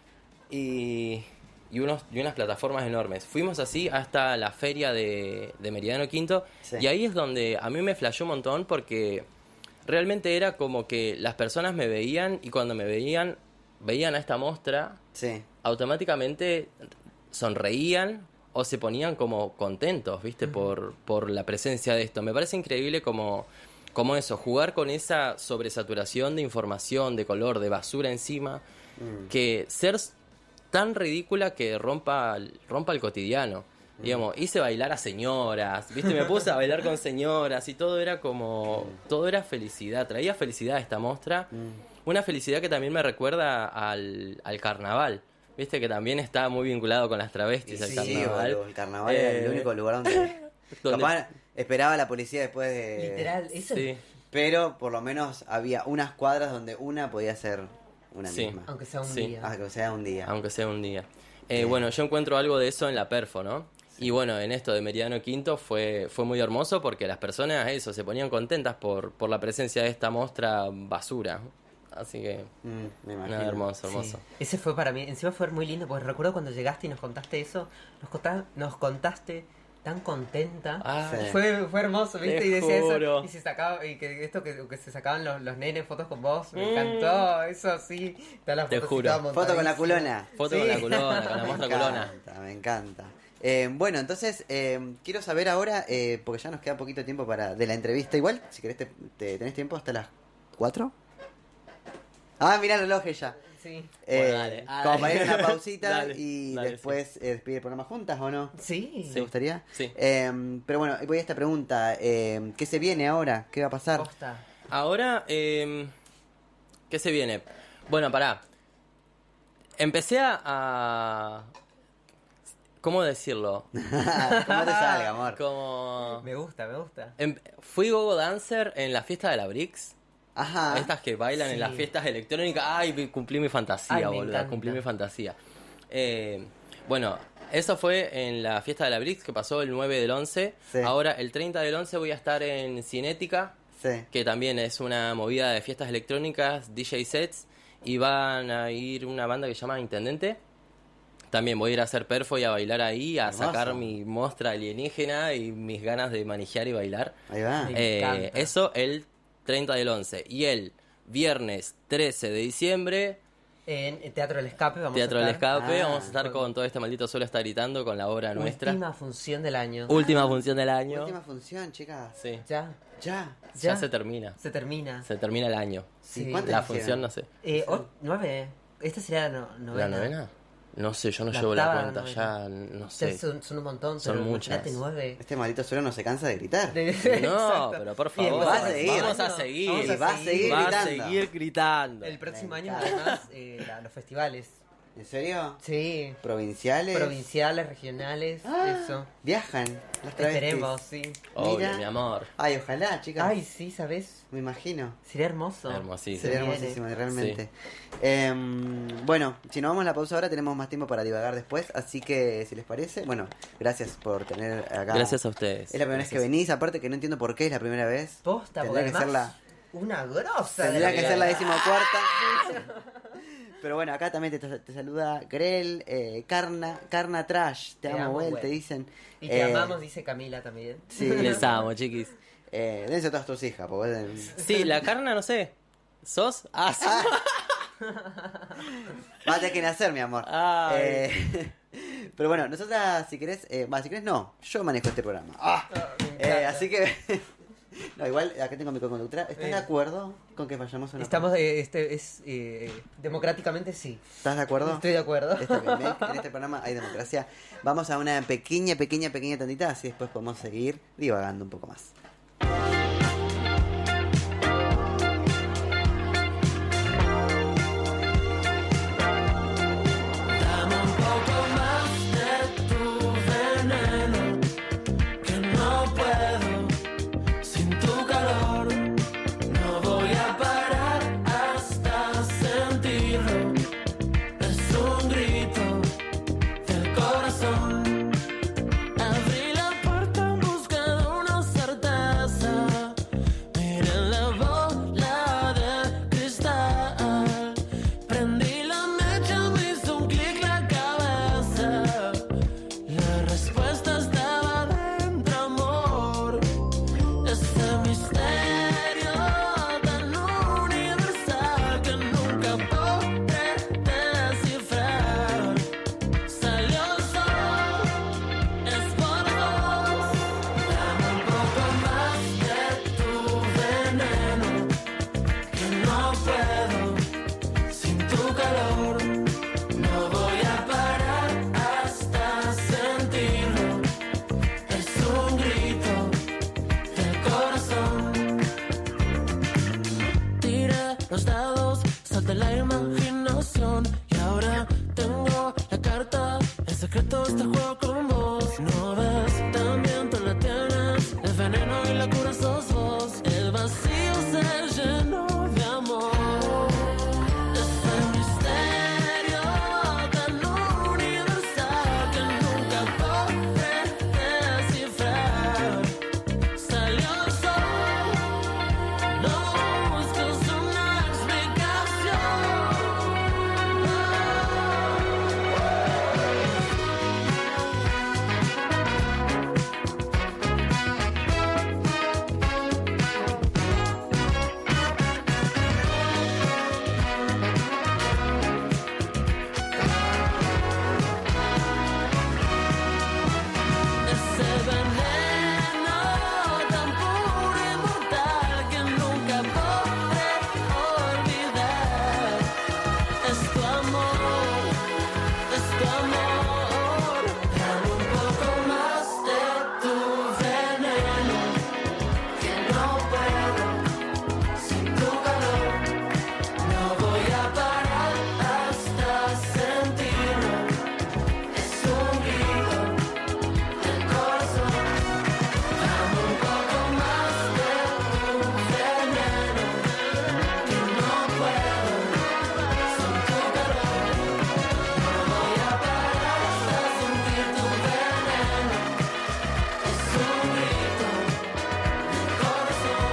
y unas plataformas enormes. Fuimos así hasta la feria de Meridiano Quinto, Sí. y ahí es donde a mí me flashó un montón porque realmente era como que las personas me veían y cuando me veían a esta muestra, Sí. automáticamente sonreían o se ponían como contentos, ¿viste? Por la presencia de esto. Me parece increíble como eso, jugar con esa sobresaturación de información, de color, de basura encima, que ser tan ridícula que rompa el cotidiano. Digamos, hice bailar a señoras, ¿viste? Me puse a bailar con señoras y todo era como... Todo era felicidad, traía felicidad a esta muestra. Una felicidad que también me recuerda al carnaval. ¿Viste? Que también está muy vinculado con las travestis, el carnaval. Boludo, el carnaval era el único lugar donde... Capaz esperaba la policía después de... Literal, eso Sí. Pero por lo menos había unas cuadras donde una podía ser una Sí. misma. Aunque sea un Sí. día. Aunque sea un día. Aunque sea un día. Bueno, yo encuentro algo de eso en la perfo, ¿no? Y bueno, en esto de Meridiano Quinto fue muy hermoso porque las personas, eso, se ponían contentas por la presencia de esta muestra basura. Así que, me imagino. nada, hermoso. Sí. Ese fue para mí, encima fue muy lindo, porque recuerdo cuando llegaste y nos contaste eso, nos contaste tan contenta. Ah, Sí. Fue hermoso, ¿viste? Te Y decía juro. eso, y se sacaba, y que esto que se sacaban los nenes fotos con vos, me encantó, eso sí. Está la Te foto, juro. Foto con la culona. Foto Sí. con la culona, con la Me muestra culona. encanta, me encanta. Bueno, entonces quiero saber ahora, porque ya nos queda poquito tiempo de la entrevista. Igual, si querés, ¿tenés tiempo hasta las 4? Ah, mirá el reloj ya. Sí. Bueno, dale. Como para ir a una pausita Dale, y dale, después despedir el programa juntas, ¿o no? Sí. ¿Te gustaría? Sí. Pero bueno, voy a esta pregunta. ¿Qué se viene ahora? ¿Qué va a pasar? Posta. Ahora, ¿qué se viene? Bueno, pará. Empecé a... ¿Cómo decirlo? ¿Cómo te salga, amor? Como... Me gusta. Fui gogo dancer en la fiesta de la Brix. Ajá. Estas que bailan Sí. en las fiestas electrónicas. Ay, cumplí mi fantasía, Ay, me boluda. encanta. Cumplí mi fantasía. Bueno, eso fue en la fiesta de la Brix que pasó el 9 del 11. Sí. Ahora, el 30 del 11 voy a estar en Cinética, Sí. que también es una movida de fiestas electrónicas, DJ sets. Y van a ir una banda que se llama Intendente. También voy a ir a hacer perfo y a bailar ahí, a Hermoso. sacar mi muestra alienígena y mis ganas de manejar y bailar. Ahí va. Me encanta. Eso el 30 del 11. Y el viernes 13 de diciembre En Teatro del Escape vamos Teatro a del estar. Escape, vamos a estar con Todo este maldito suelo está gritando, con la obra nuestra. Última función del año. Última función del año. Última función, chicas. Sí. Ya. Ya se termina. Se termina. Se termina el año. Sí. La función, no sé. 9. Esta sería la novena. ¿La novena? No sé, yo no La llevo la octava, cuenta, novena. ya no sé. Son un montón, Son pero muchas. imagínate 9. Este maldito suelo no se cansa de gritar. No, Exacto. pero por Y favor, va a seguir. vamos a seguir. Y va a seguir Va a gritando. seguir gritando. El próximo año, además, los festivales. ¿En serio? Sí. ¿Provinciales? Provinciales, regionales, eso. Viajan las travestis. Esperemos, sí. Obvio, Mira. mi amor. Ay, ojalá, chicas. Ay, sí, ¿sabes? Me imagino. Sería hermoso. Hermosísimo. Sería viene. hermosísimo, realmente. Bueno, si nos vamos a la pausa ahora, tenemos más tiempo para divagar después. Así que, si les parece, bueno, gracias por tener acá. Gracias a ustedes. Es la primera vez que venís, aparte que no entiendo por qué es la primera vez. Posta, Tendría porque que ser además, la. una grosa. Tendría de que la ser la vida. 14ª. Pero bueno, acá también te saluda Grel, Carna Trash, te amo, Well, Well. te dicen. Y te amamos, dice Camila también. Sí. Les amo, chiquis. Deben ser todas tus hijas, porque Sí, la carna, no sé. ¿Sos? Ah, sí. vas a tener que nacer, mi amor. Pero bueno, nosotras, si querés, si querés no, yo manejo este programa. Así que, no, igual, acá tengo mi co-conductora. ¿Estás de acuerdo con que vayamos a una Estamos, democráticamente sí. ¿Estás de acuerdo? Estoy de acuerdo. Está bien, ¿ves? En este programa hay democracia. Vamos a una pequeña tandita, así después podemos seguir divagando un poco más. Dame un poco más de tu veneno, que no puedo sin tu calor. No voy a parar hasta sentirlo. Es un grito del corazón. Abrí la puerta en busca de una certeza. Miren la bola de cristal. Prendí la mecha, me hizo un clic la cabeza. La respuesta estaba dentro, amor. Ese misterio tan universal que nunca podré descifrar. Salió el sol, es por vos. Dame un poco más de tu veneno, que no puedo sin tu calor. No voy a parar hasta sentirlo. Es un grito del corazón. Tiré los dados, salté la imaginación. Y ahora tengo la carta. El secreto está el juego con vos. No ves, también tú la tienes. El veneno y la cura sos vos. El vacío se llenó de amor. Ese misterio tan universal que nunca podré descifrar. Salió el sol, no busques una explicación. Ese veneno tan puro y mortal que nunca podré olvidar. Es tu amor, es tu amor. Dame un poco más de tu veneno, que no puedo sin tu calor. No voy a parar hasta sentirlo. Es un grito del corazón. Dame un poco más de tu veneno, que no puedo sin tu calor. No voy a parar hasta sentir tu veneno. Es un grito del corazón.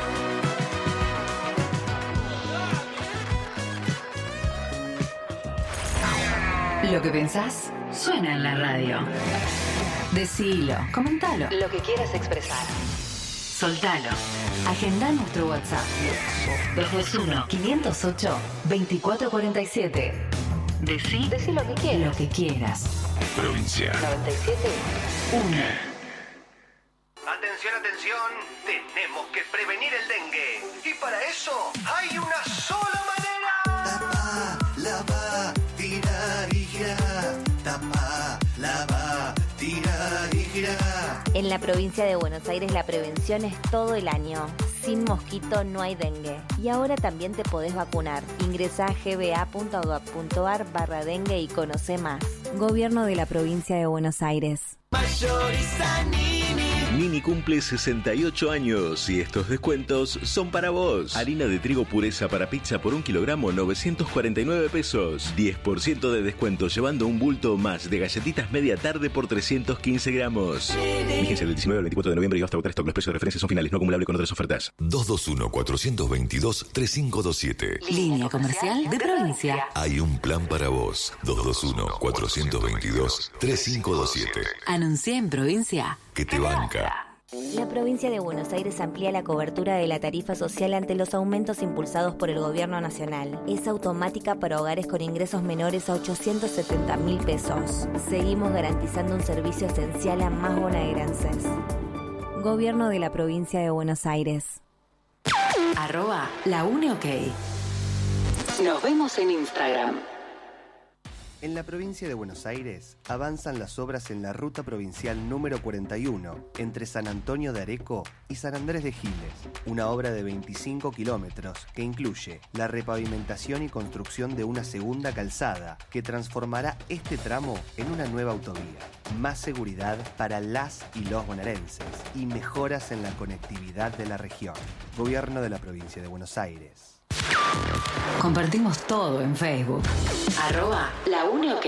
Lo que pensás suena en la radio. Decilo, comentalo. Lo que quieras expresar. Soltalo. Agenda nuestro WhatsApp. 221-508-2447. Decí lo que quieras. Lo que quieras. Provincia 97.1. Atención, atención, tenemos que prevenir el dengue. Y para eso hay una sola manera. Tapa, lava, tirar y girar. Tapa, lava, tirar y girar. En la provincia de Buenos Aires la prevención es todo el año. Sin mosquito no hay dengue. Y ahora también te podés vacunar. Ingresá a gba.gov.ar/dengue y conoce más. Gobierno de la provincia de Buenos Aires. Mayoriza Nini. Nini cumple 68 años y estos descuentos son para vos. Harina de trigo pureza para pizza por 1 kilogramo, 949 pesos. 10% de descuento llevando un bulto más de galletitas media tarde por 315 gramos. Vigencia del 19 al 24 de noviembre y hasta agotar stock. Los precios de referencia son finales, no acumulable con otras ofertas. 221-422-3527. Línea comercial de provincia. Hay un plan para vos. 221-422-3527. Anuncié en provincia. Que te banca. La provincia de Buenos Aires amplía la cobertura de la tarifa social ante los aumentos impulsados por el gobierno nacional. Es automática para hogares con ingresos menores a 870.000 pesos. Seguimos garantizando un servicio esencial a más bonaerenses. Gobierno de la provincia de Buenos Aires. @launiok. Nos vemos en Instagram. En la provincia de Buenos Aires avanzan las obras en la ruta provincial número 41 entre San Antonio de Areco y San Andrés de Giles, una obra de 25 kilómetros que incluye la repavimentación y construcción de una segunda calzada que transformará este tramo en una nueva autovía, más seguridad para las y los bonaerenses y mejoras en la conectividad de la región. Gobierno de la provincia de Buenos Aires. Compartimos todo en Facebook. @launiok.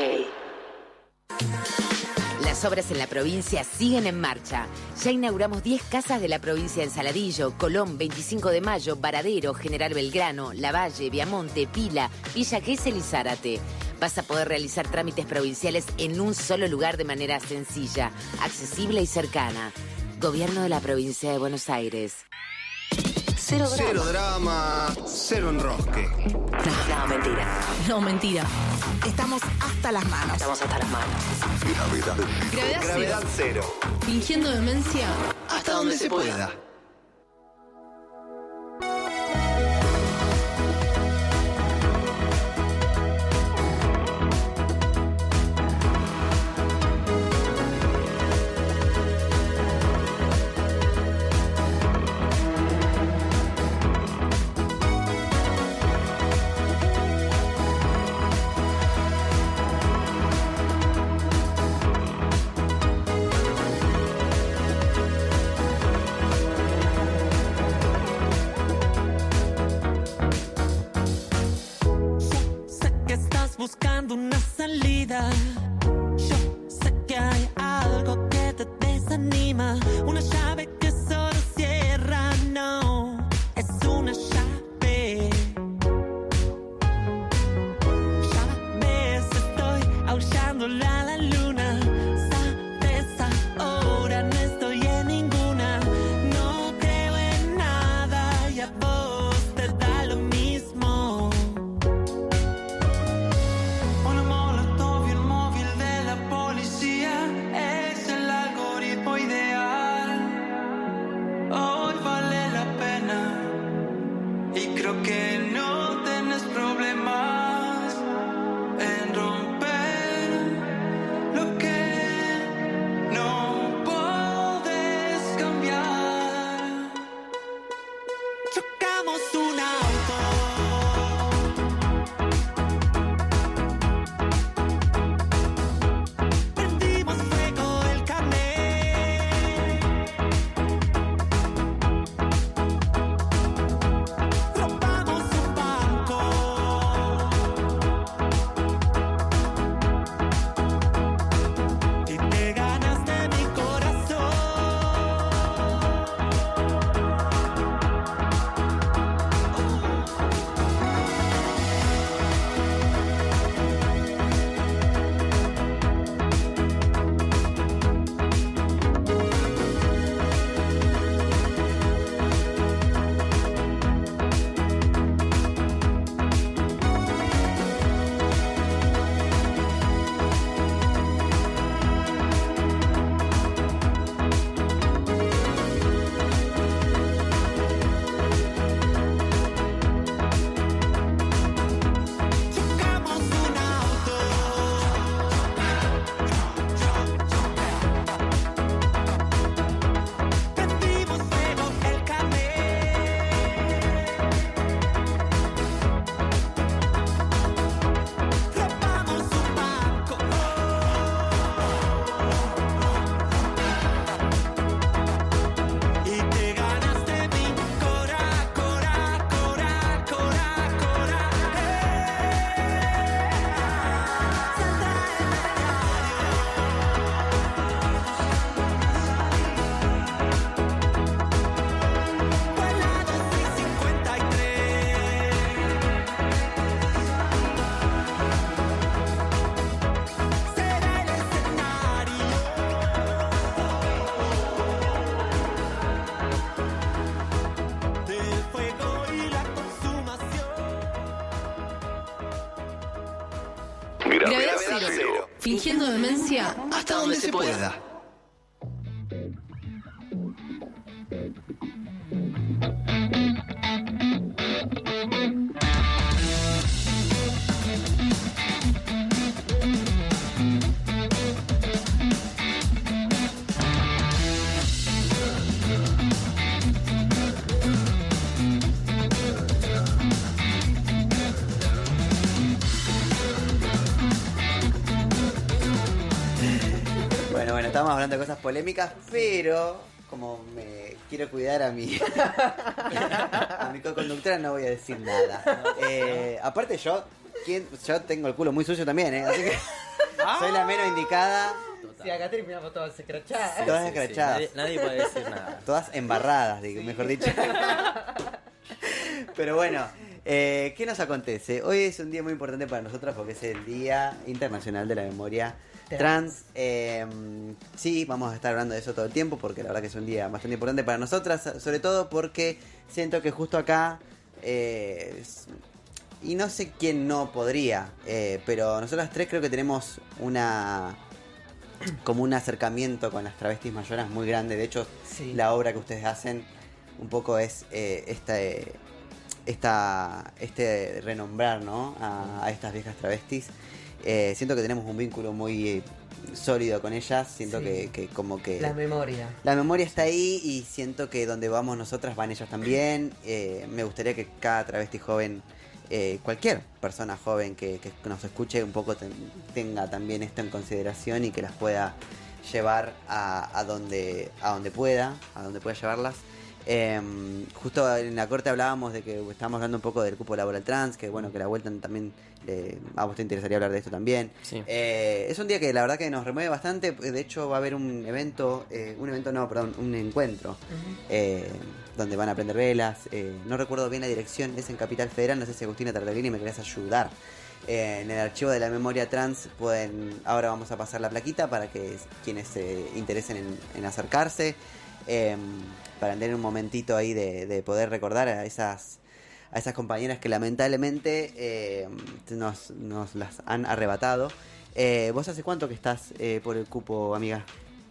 Las obras en la provincia siguen en marcha. Ya inauguramos 10 casas de la provincia de Saladillo, Colón, 25 de Mayo, Varadero, General Belgrano, Lavalle, Viamonte, Pila, Villa Gesell y Zárate. Vas a poder realizar trámites provinciales en un solo lugar de manera sencilla, accesible y cercana. Gobierno de la provincia de Buenos Aires. Cero drama, cero enrosque. No, mentira. No, mentira. Estamos hasta las manos. Gravedad cero. Fingiendo demencia Hasta donde se pueda. Gravedad cero. Fingiendo demencia Hasta donde se pueda. Bueno, estamos hablando de cosas polémicas, pero como me quiero cuidar a mi co-conductora, no voy a decir nada. Aparte yo tengo el culo muy sucio también, así que soy la menos indicada. Sí, acá terminamos todas escrachadas. Todas escrachadas. Nadie puede decir nada. Todas embarradas, mejor dicho. Pero bueno, ¿qué nos acontece? Hoy es un día muy importante para nosotros porque es el Día Internacional de la Memoria Trans. Sí, vamos a estar hablando de eso todo el tiempo porque la verdad que es un día bastante importante para nosotras, sobre todo porque siento que justo acá, y no sé quién no podría, pero nosotras tres creo que tenemos como un acercamiento con las travestis mayoras muy grande. De hecho, sí, la obra que ustedes hacen un poco es este renombrar, ¿no? a estas viejas travestis. Siento que tenemos un vínculo muy sólido con ellas. Siento sí, que como que la memoria está ahí, y siento que donde vamos nosotras van ellas también. Me gustaría que cada travesti joven, cualquier persona joven que nos escuche un poco tenga también esto en consideración y que las pueda llevar a donde pueda llevarlas. Justo en la corte hablábamos de que estábamos hablando un poco del cupo laboral trans, que bueno, que la vuelta también, a vos te interesaría hablar de esto también. Sí. Es un día que la verdad que nos remueve bastante. De hecho va a haber un encuentro donde van a prender velas. No recuerdo bien la dirección, es en Capital Federal, no sé si Agustina Tartaglini me querés ayudar. En el archivo de la memoria trans ahora vamos a pasar la plaquita para que quienes se interesen en acercarse, para tener un momentito ahí de poder recordar a esas compañeras que lamentablemente nos las han arrebatado. ¿Vos hace cuánto que estás por el cupo, amiga?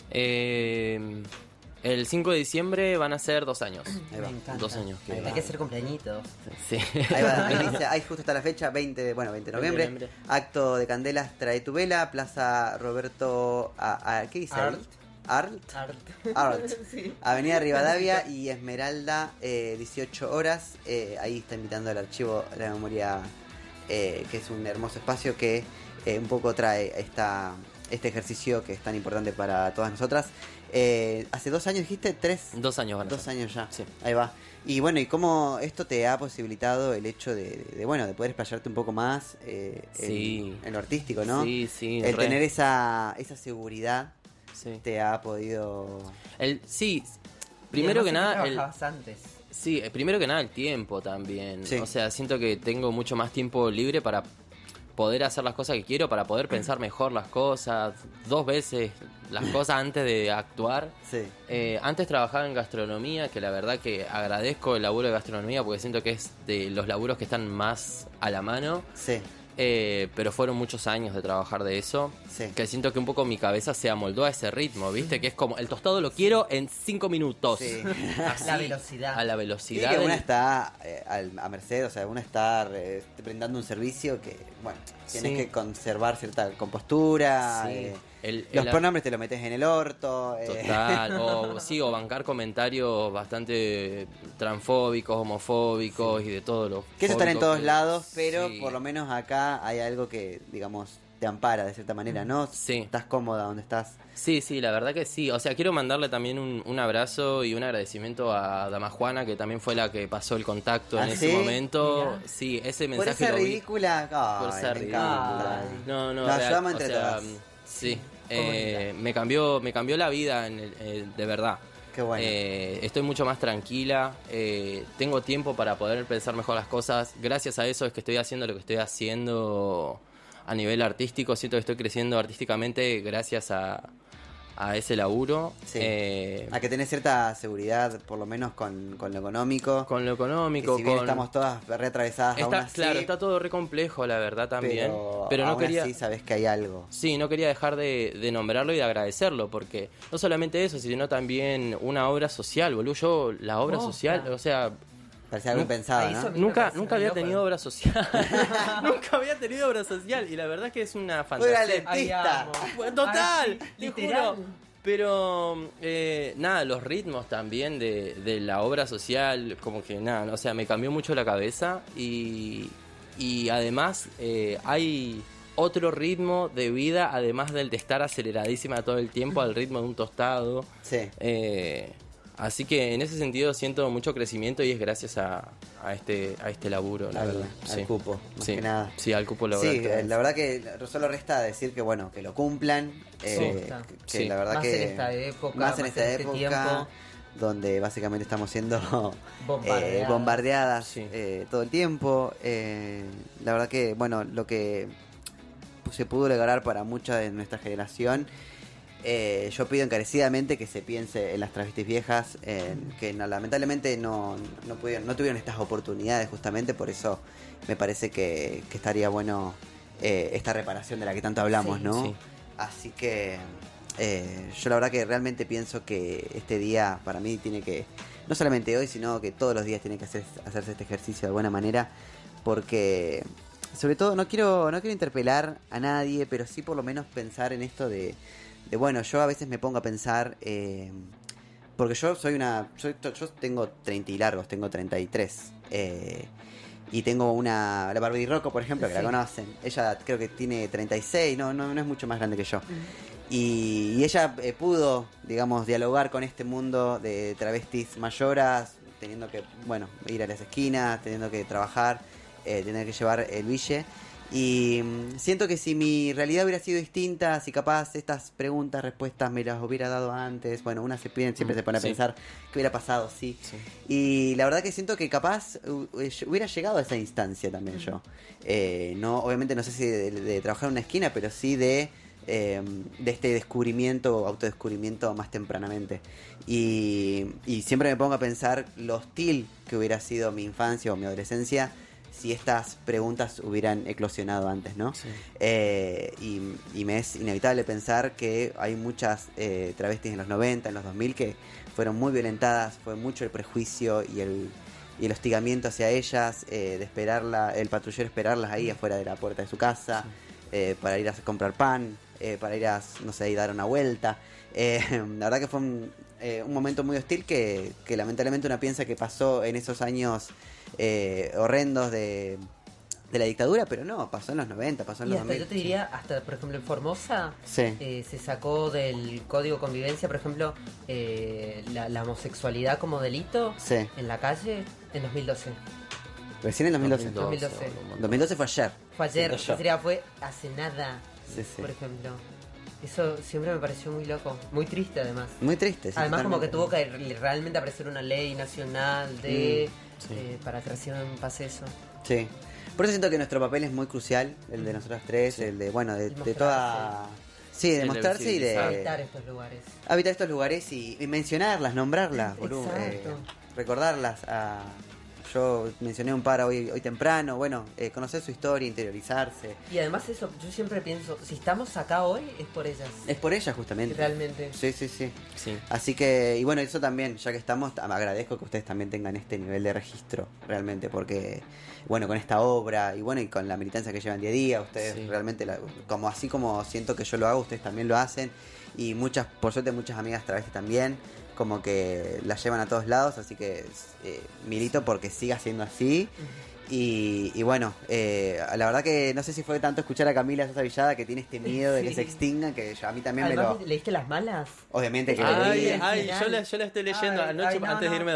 El 5 de diciembre van a ser 2 años. Ahí va. 2 años. Hay que hacer cumpleañitos. Sí. Ahí justo está la fecha, 20 de noviembre. Acto de candelas, trae tu vela, Plaza Roberto... ¿qué dice ahí? Art. Sí. Avenida Rivadavia y Esmeralda, 18 horas. Ahí está invitando al archivo de la memoria, que es un hermoso espacio que un poco trae este ejercicio que es tan importante para todas nosotras. ¿Hace 2 años dijiste? 3? 2 años, ¿verdad? 2 años ya. Sí. Ahí va. Y bueno, ¿y cómo esto te ha posibilitado el hecho de poder explayarte un poco más en lo artístico, ¿no? Sí, sí. El tener esa seguridad. Sí. Te ha podido... Primero que nada... antes. Sí, primero que nada el tiempo también. Sí. O sea, siento que tengo mucho más tiempo libre para poder hacer las cosas que quiero, para poder pensar mejor las cosas, 2 veces las cosas antes de actuar. Sí. Antes trabajaba en gastronomía, que la verdad que agradezco el laburo de gastronomía porque siento que es de los laburos que están más a la mano. Sí. Pero fueron muchos años de trabajar de eso, sí, que siento que un poco mi cabeza se amoldó a ese ritmo, ¿viste? Que es como, el tostado lo quiero en 5 minutos. Sí. Así, la velocidad. A la velocidad. Sí, que una está a merced, o sea, uno está brindando un servicio que, bueno, tienes que conservar cierta compostura. Sí. Los pronombres te lo metes en el orto. Total, o bancar comentarios bastante transfóbicos, homofóbicos, sí, y de todo lo... Que eso están en todos lados, pero sí, por lo menos acá hay algo que, digamos, te ampara de cierta manera, ¿no? Sí. Estás cómoda donde estás. Sí, la verdad que sí. O sea, quiero mandarle también un abrazo y un agradecimiento a Dama Juana, que también fue la que pasó el contacto en ese momento. Mira. Sí, ese mensaje por esa lo vi. ridícula. Por esa ridícula. No, nos ayudamos entre todas. Sí. Me cambió la vida de verdad. Qué bueno. Estoy mucho más tranquila, tengo tiempo para poder pensar mejor las cosas. Gracias a eso es que estoy haciendo lo que estoy haciendo a nivel artístico. Siento que estoy creciendo artísticamente gracias a a ese laburo. Sí. A que tenés cierta seguridad, por lo menos con lo económico. Con lo económico. Que si bien estamos todas reatravesadas aún así. Claro, está todo re complejo, la verdad, también. Pero no aún quería... así sabés que hay algo. Sí, no quería dejar de nombrarlo y de agradecerlo, porque no solamente eso, sino también una obra social, boludo. Yo, la obra social, o sea... Parecía algo impensado, ¿no? Nunca había tenido obra social. Nunca había tenido obra social. Y la verdad es que es una fantasía. Lentista. Total, sí, te juro. Pero nada, los ritmos también de la obra social, como que nada, o sea, me cambió mucho la cabeza. Y además hay otro ritmo de vida, además del de estar aceleradísima todo el tiempo al ritmo de un tostado. Sí. Así que en ese sentido siento mucho crecimiento y es gracias a este laburo, la verdad. Al cupo, más que nada. Sí, al cupo laboral. Sí, la verdad que solo resta decir que bueno, que lo cumplan. Que la verdad más que en esta época, más en esta época tiempo, donde básicamente estamos siendo bombardeadas todo el tiempo. La verdad que bueno, lo que se pudo lograr para mucha de nuestra generación. Yo pido encarecidamente que se piense en las travestis viejas, que lamentablemente no tuvieron estas oportunidades, justamente por eso me parece que estaría bueno esta reparación de la que tanto hablamos, ¿no? Sí. Así que yo la verdad que realmente pienso que este día para mí tiene que, no solamente hoy, sino que todos los días tiene que hacerse este ejercicio de buena manera, porque sobre todo no quiero interpelar a nadie, pero sí por lo menos pensar en esto de bueno, yo a veces me pongo a pensar, porque yo tengo 30 y largos, tengo 33, y tengo la Barbie Rocco, por ejemplo, que la conocen, ella creo que tiene 36, no es mucho más grande que yo, y ella pudo, digamos, dialogar con este mundo de travestis mayoras, teniendo que, bueno, ir a las esquinas, teniendo que trabajar, tener que llevar el bille. Y siento que si mi realidad hubiera sido distinta, si capaz estas preguntas, respuestas me las hubiera dado antes, bueno, una siempre se pone a pensar qué hubiera pasado, sí. Y la verdad que siento que capaz hubiera llegado a esa instancia también yo. No, obviamente no sé si de trabajar en una esquina, pero sí de este descubrimiento, autodescubrimiento más tempranamente. Y siempre me pongo a pensar lo hostil que hubiera sido mi infancia o mi adolescencia si estas preguntas hubieran eclosionado antes, ¿no? Sí. Y me es inevitable pensar que hay muchas travestis en los 90, en los 2000 que fueron muy violentadas, fue mucho el prejuicio y el hostigamiento hacia ellas, de el patrullero esperarlas ahí afuera de la puerta de su casa, para ir a comprar pan, para ir a, no sé, dar una vuelta. La verdad que fue un momento muy hostil que lamentablemente uno piensa que pasó en esos años horrendos de la dictadura, pero no, pasó en los 90, pasó en los 2000. Yo te diría, hasta por ejemplo en Formosa se sacó del Código de Convivencia, por ejemplo, la homosexualidad como delito en la calle en 2012. Recién en 2012. 2012 fue ayer. Fue ayer, fue hace nada, por ejemplo. Eso siempre me pareció muy loco, muy triste además. Muy triste, sí. Además como que tuvo que realmente aparecer una ley nacional para que recién pase eso. Sí. Por eso siento que nuestro papel es muy crucial, el de nosotras tres, el de, bueno, de toda... Sí, de mostrarse y de... Habitar estos lugares. Habitar estos lugares y mencionarlas, nombrarlas, boludo. Recordarlas a... Yo mencioné un par hoy temprano, bueno, conocer su historia, interiorizarse. Y además eso, yo siempre pienso, si estamos acá hoy, es por ellas. Es por ellas justamente. Realmente. Sí. Así que, y bueno, eso también, ya que estamos, agradezco que ustedes también tengan este nivel de registro, realmente, porque, bueno, con esta obra, y bueno, y con la militancia que llevan día a día, ustedes realmente, así como siento que yo lo hago, ustedes también lo hacen, y por suerte muchas amigas travestis también, como que la llevan a todos lados, así que milito porque siga siendo así. Y bueno, la verdad que no sé si fue tanto escuchar a Camila Sosa Villada, que tiene este miedo de que se extingan, que a mí también Además, ¿leíste Las Malas? Obviamente que yo la estoy leyendo anoche antes de irme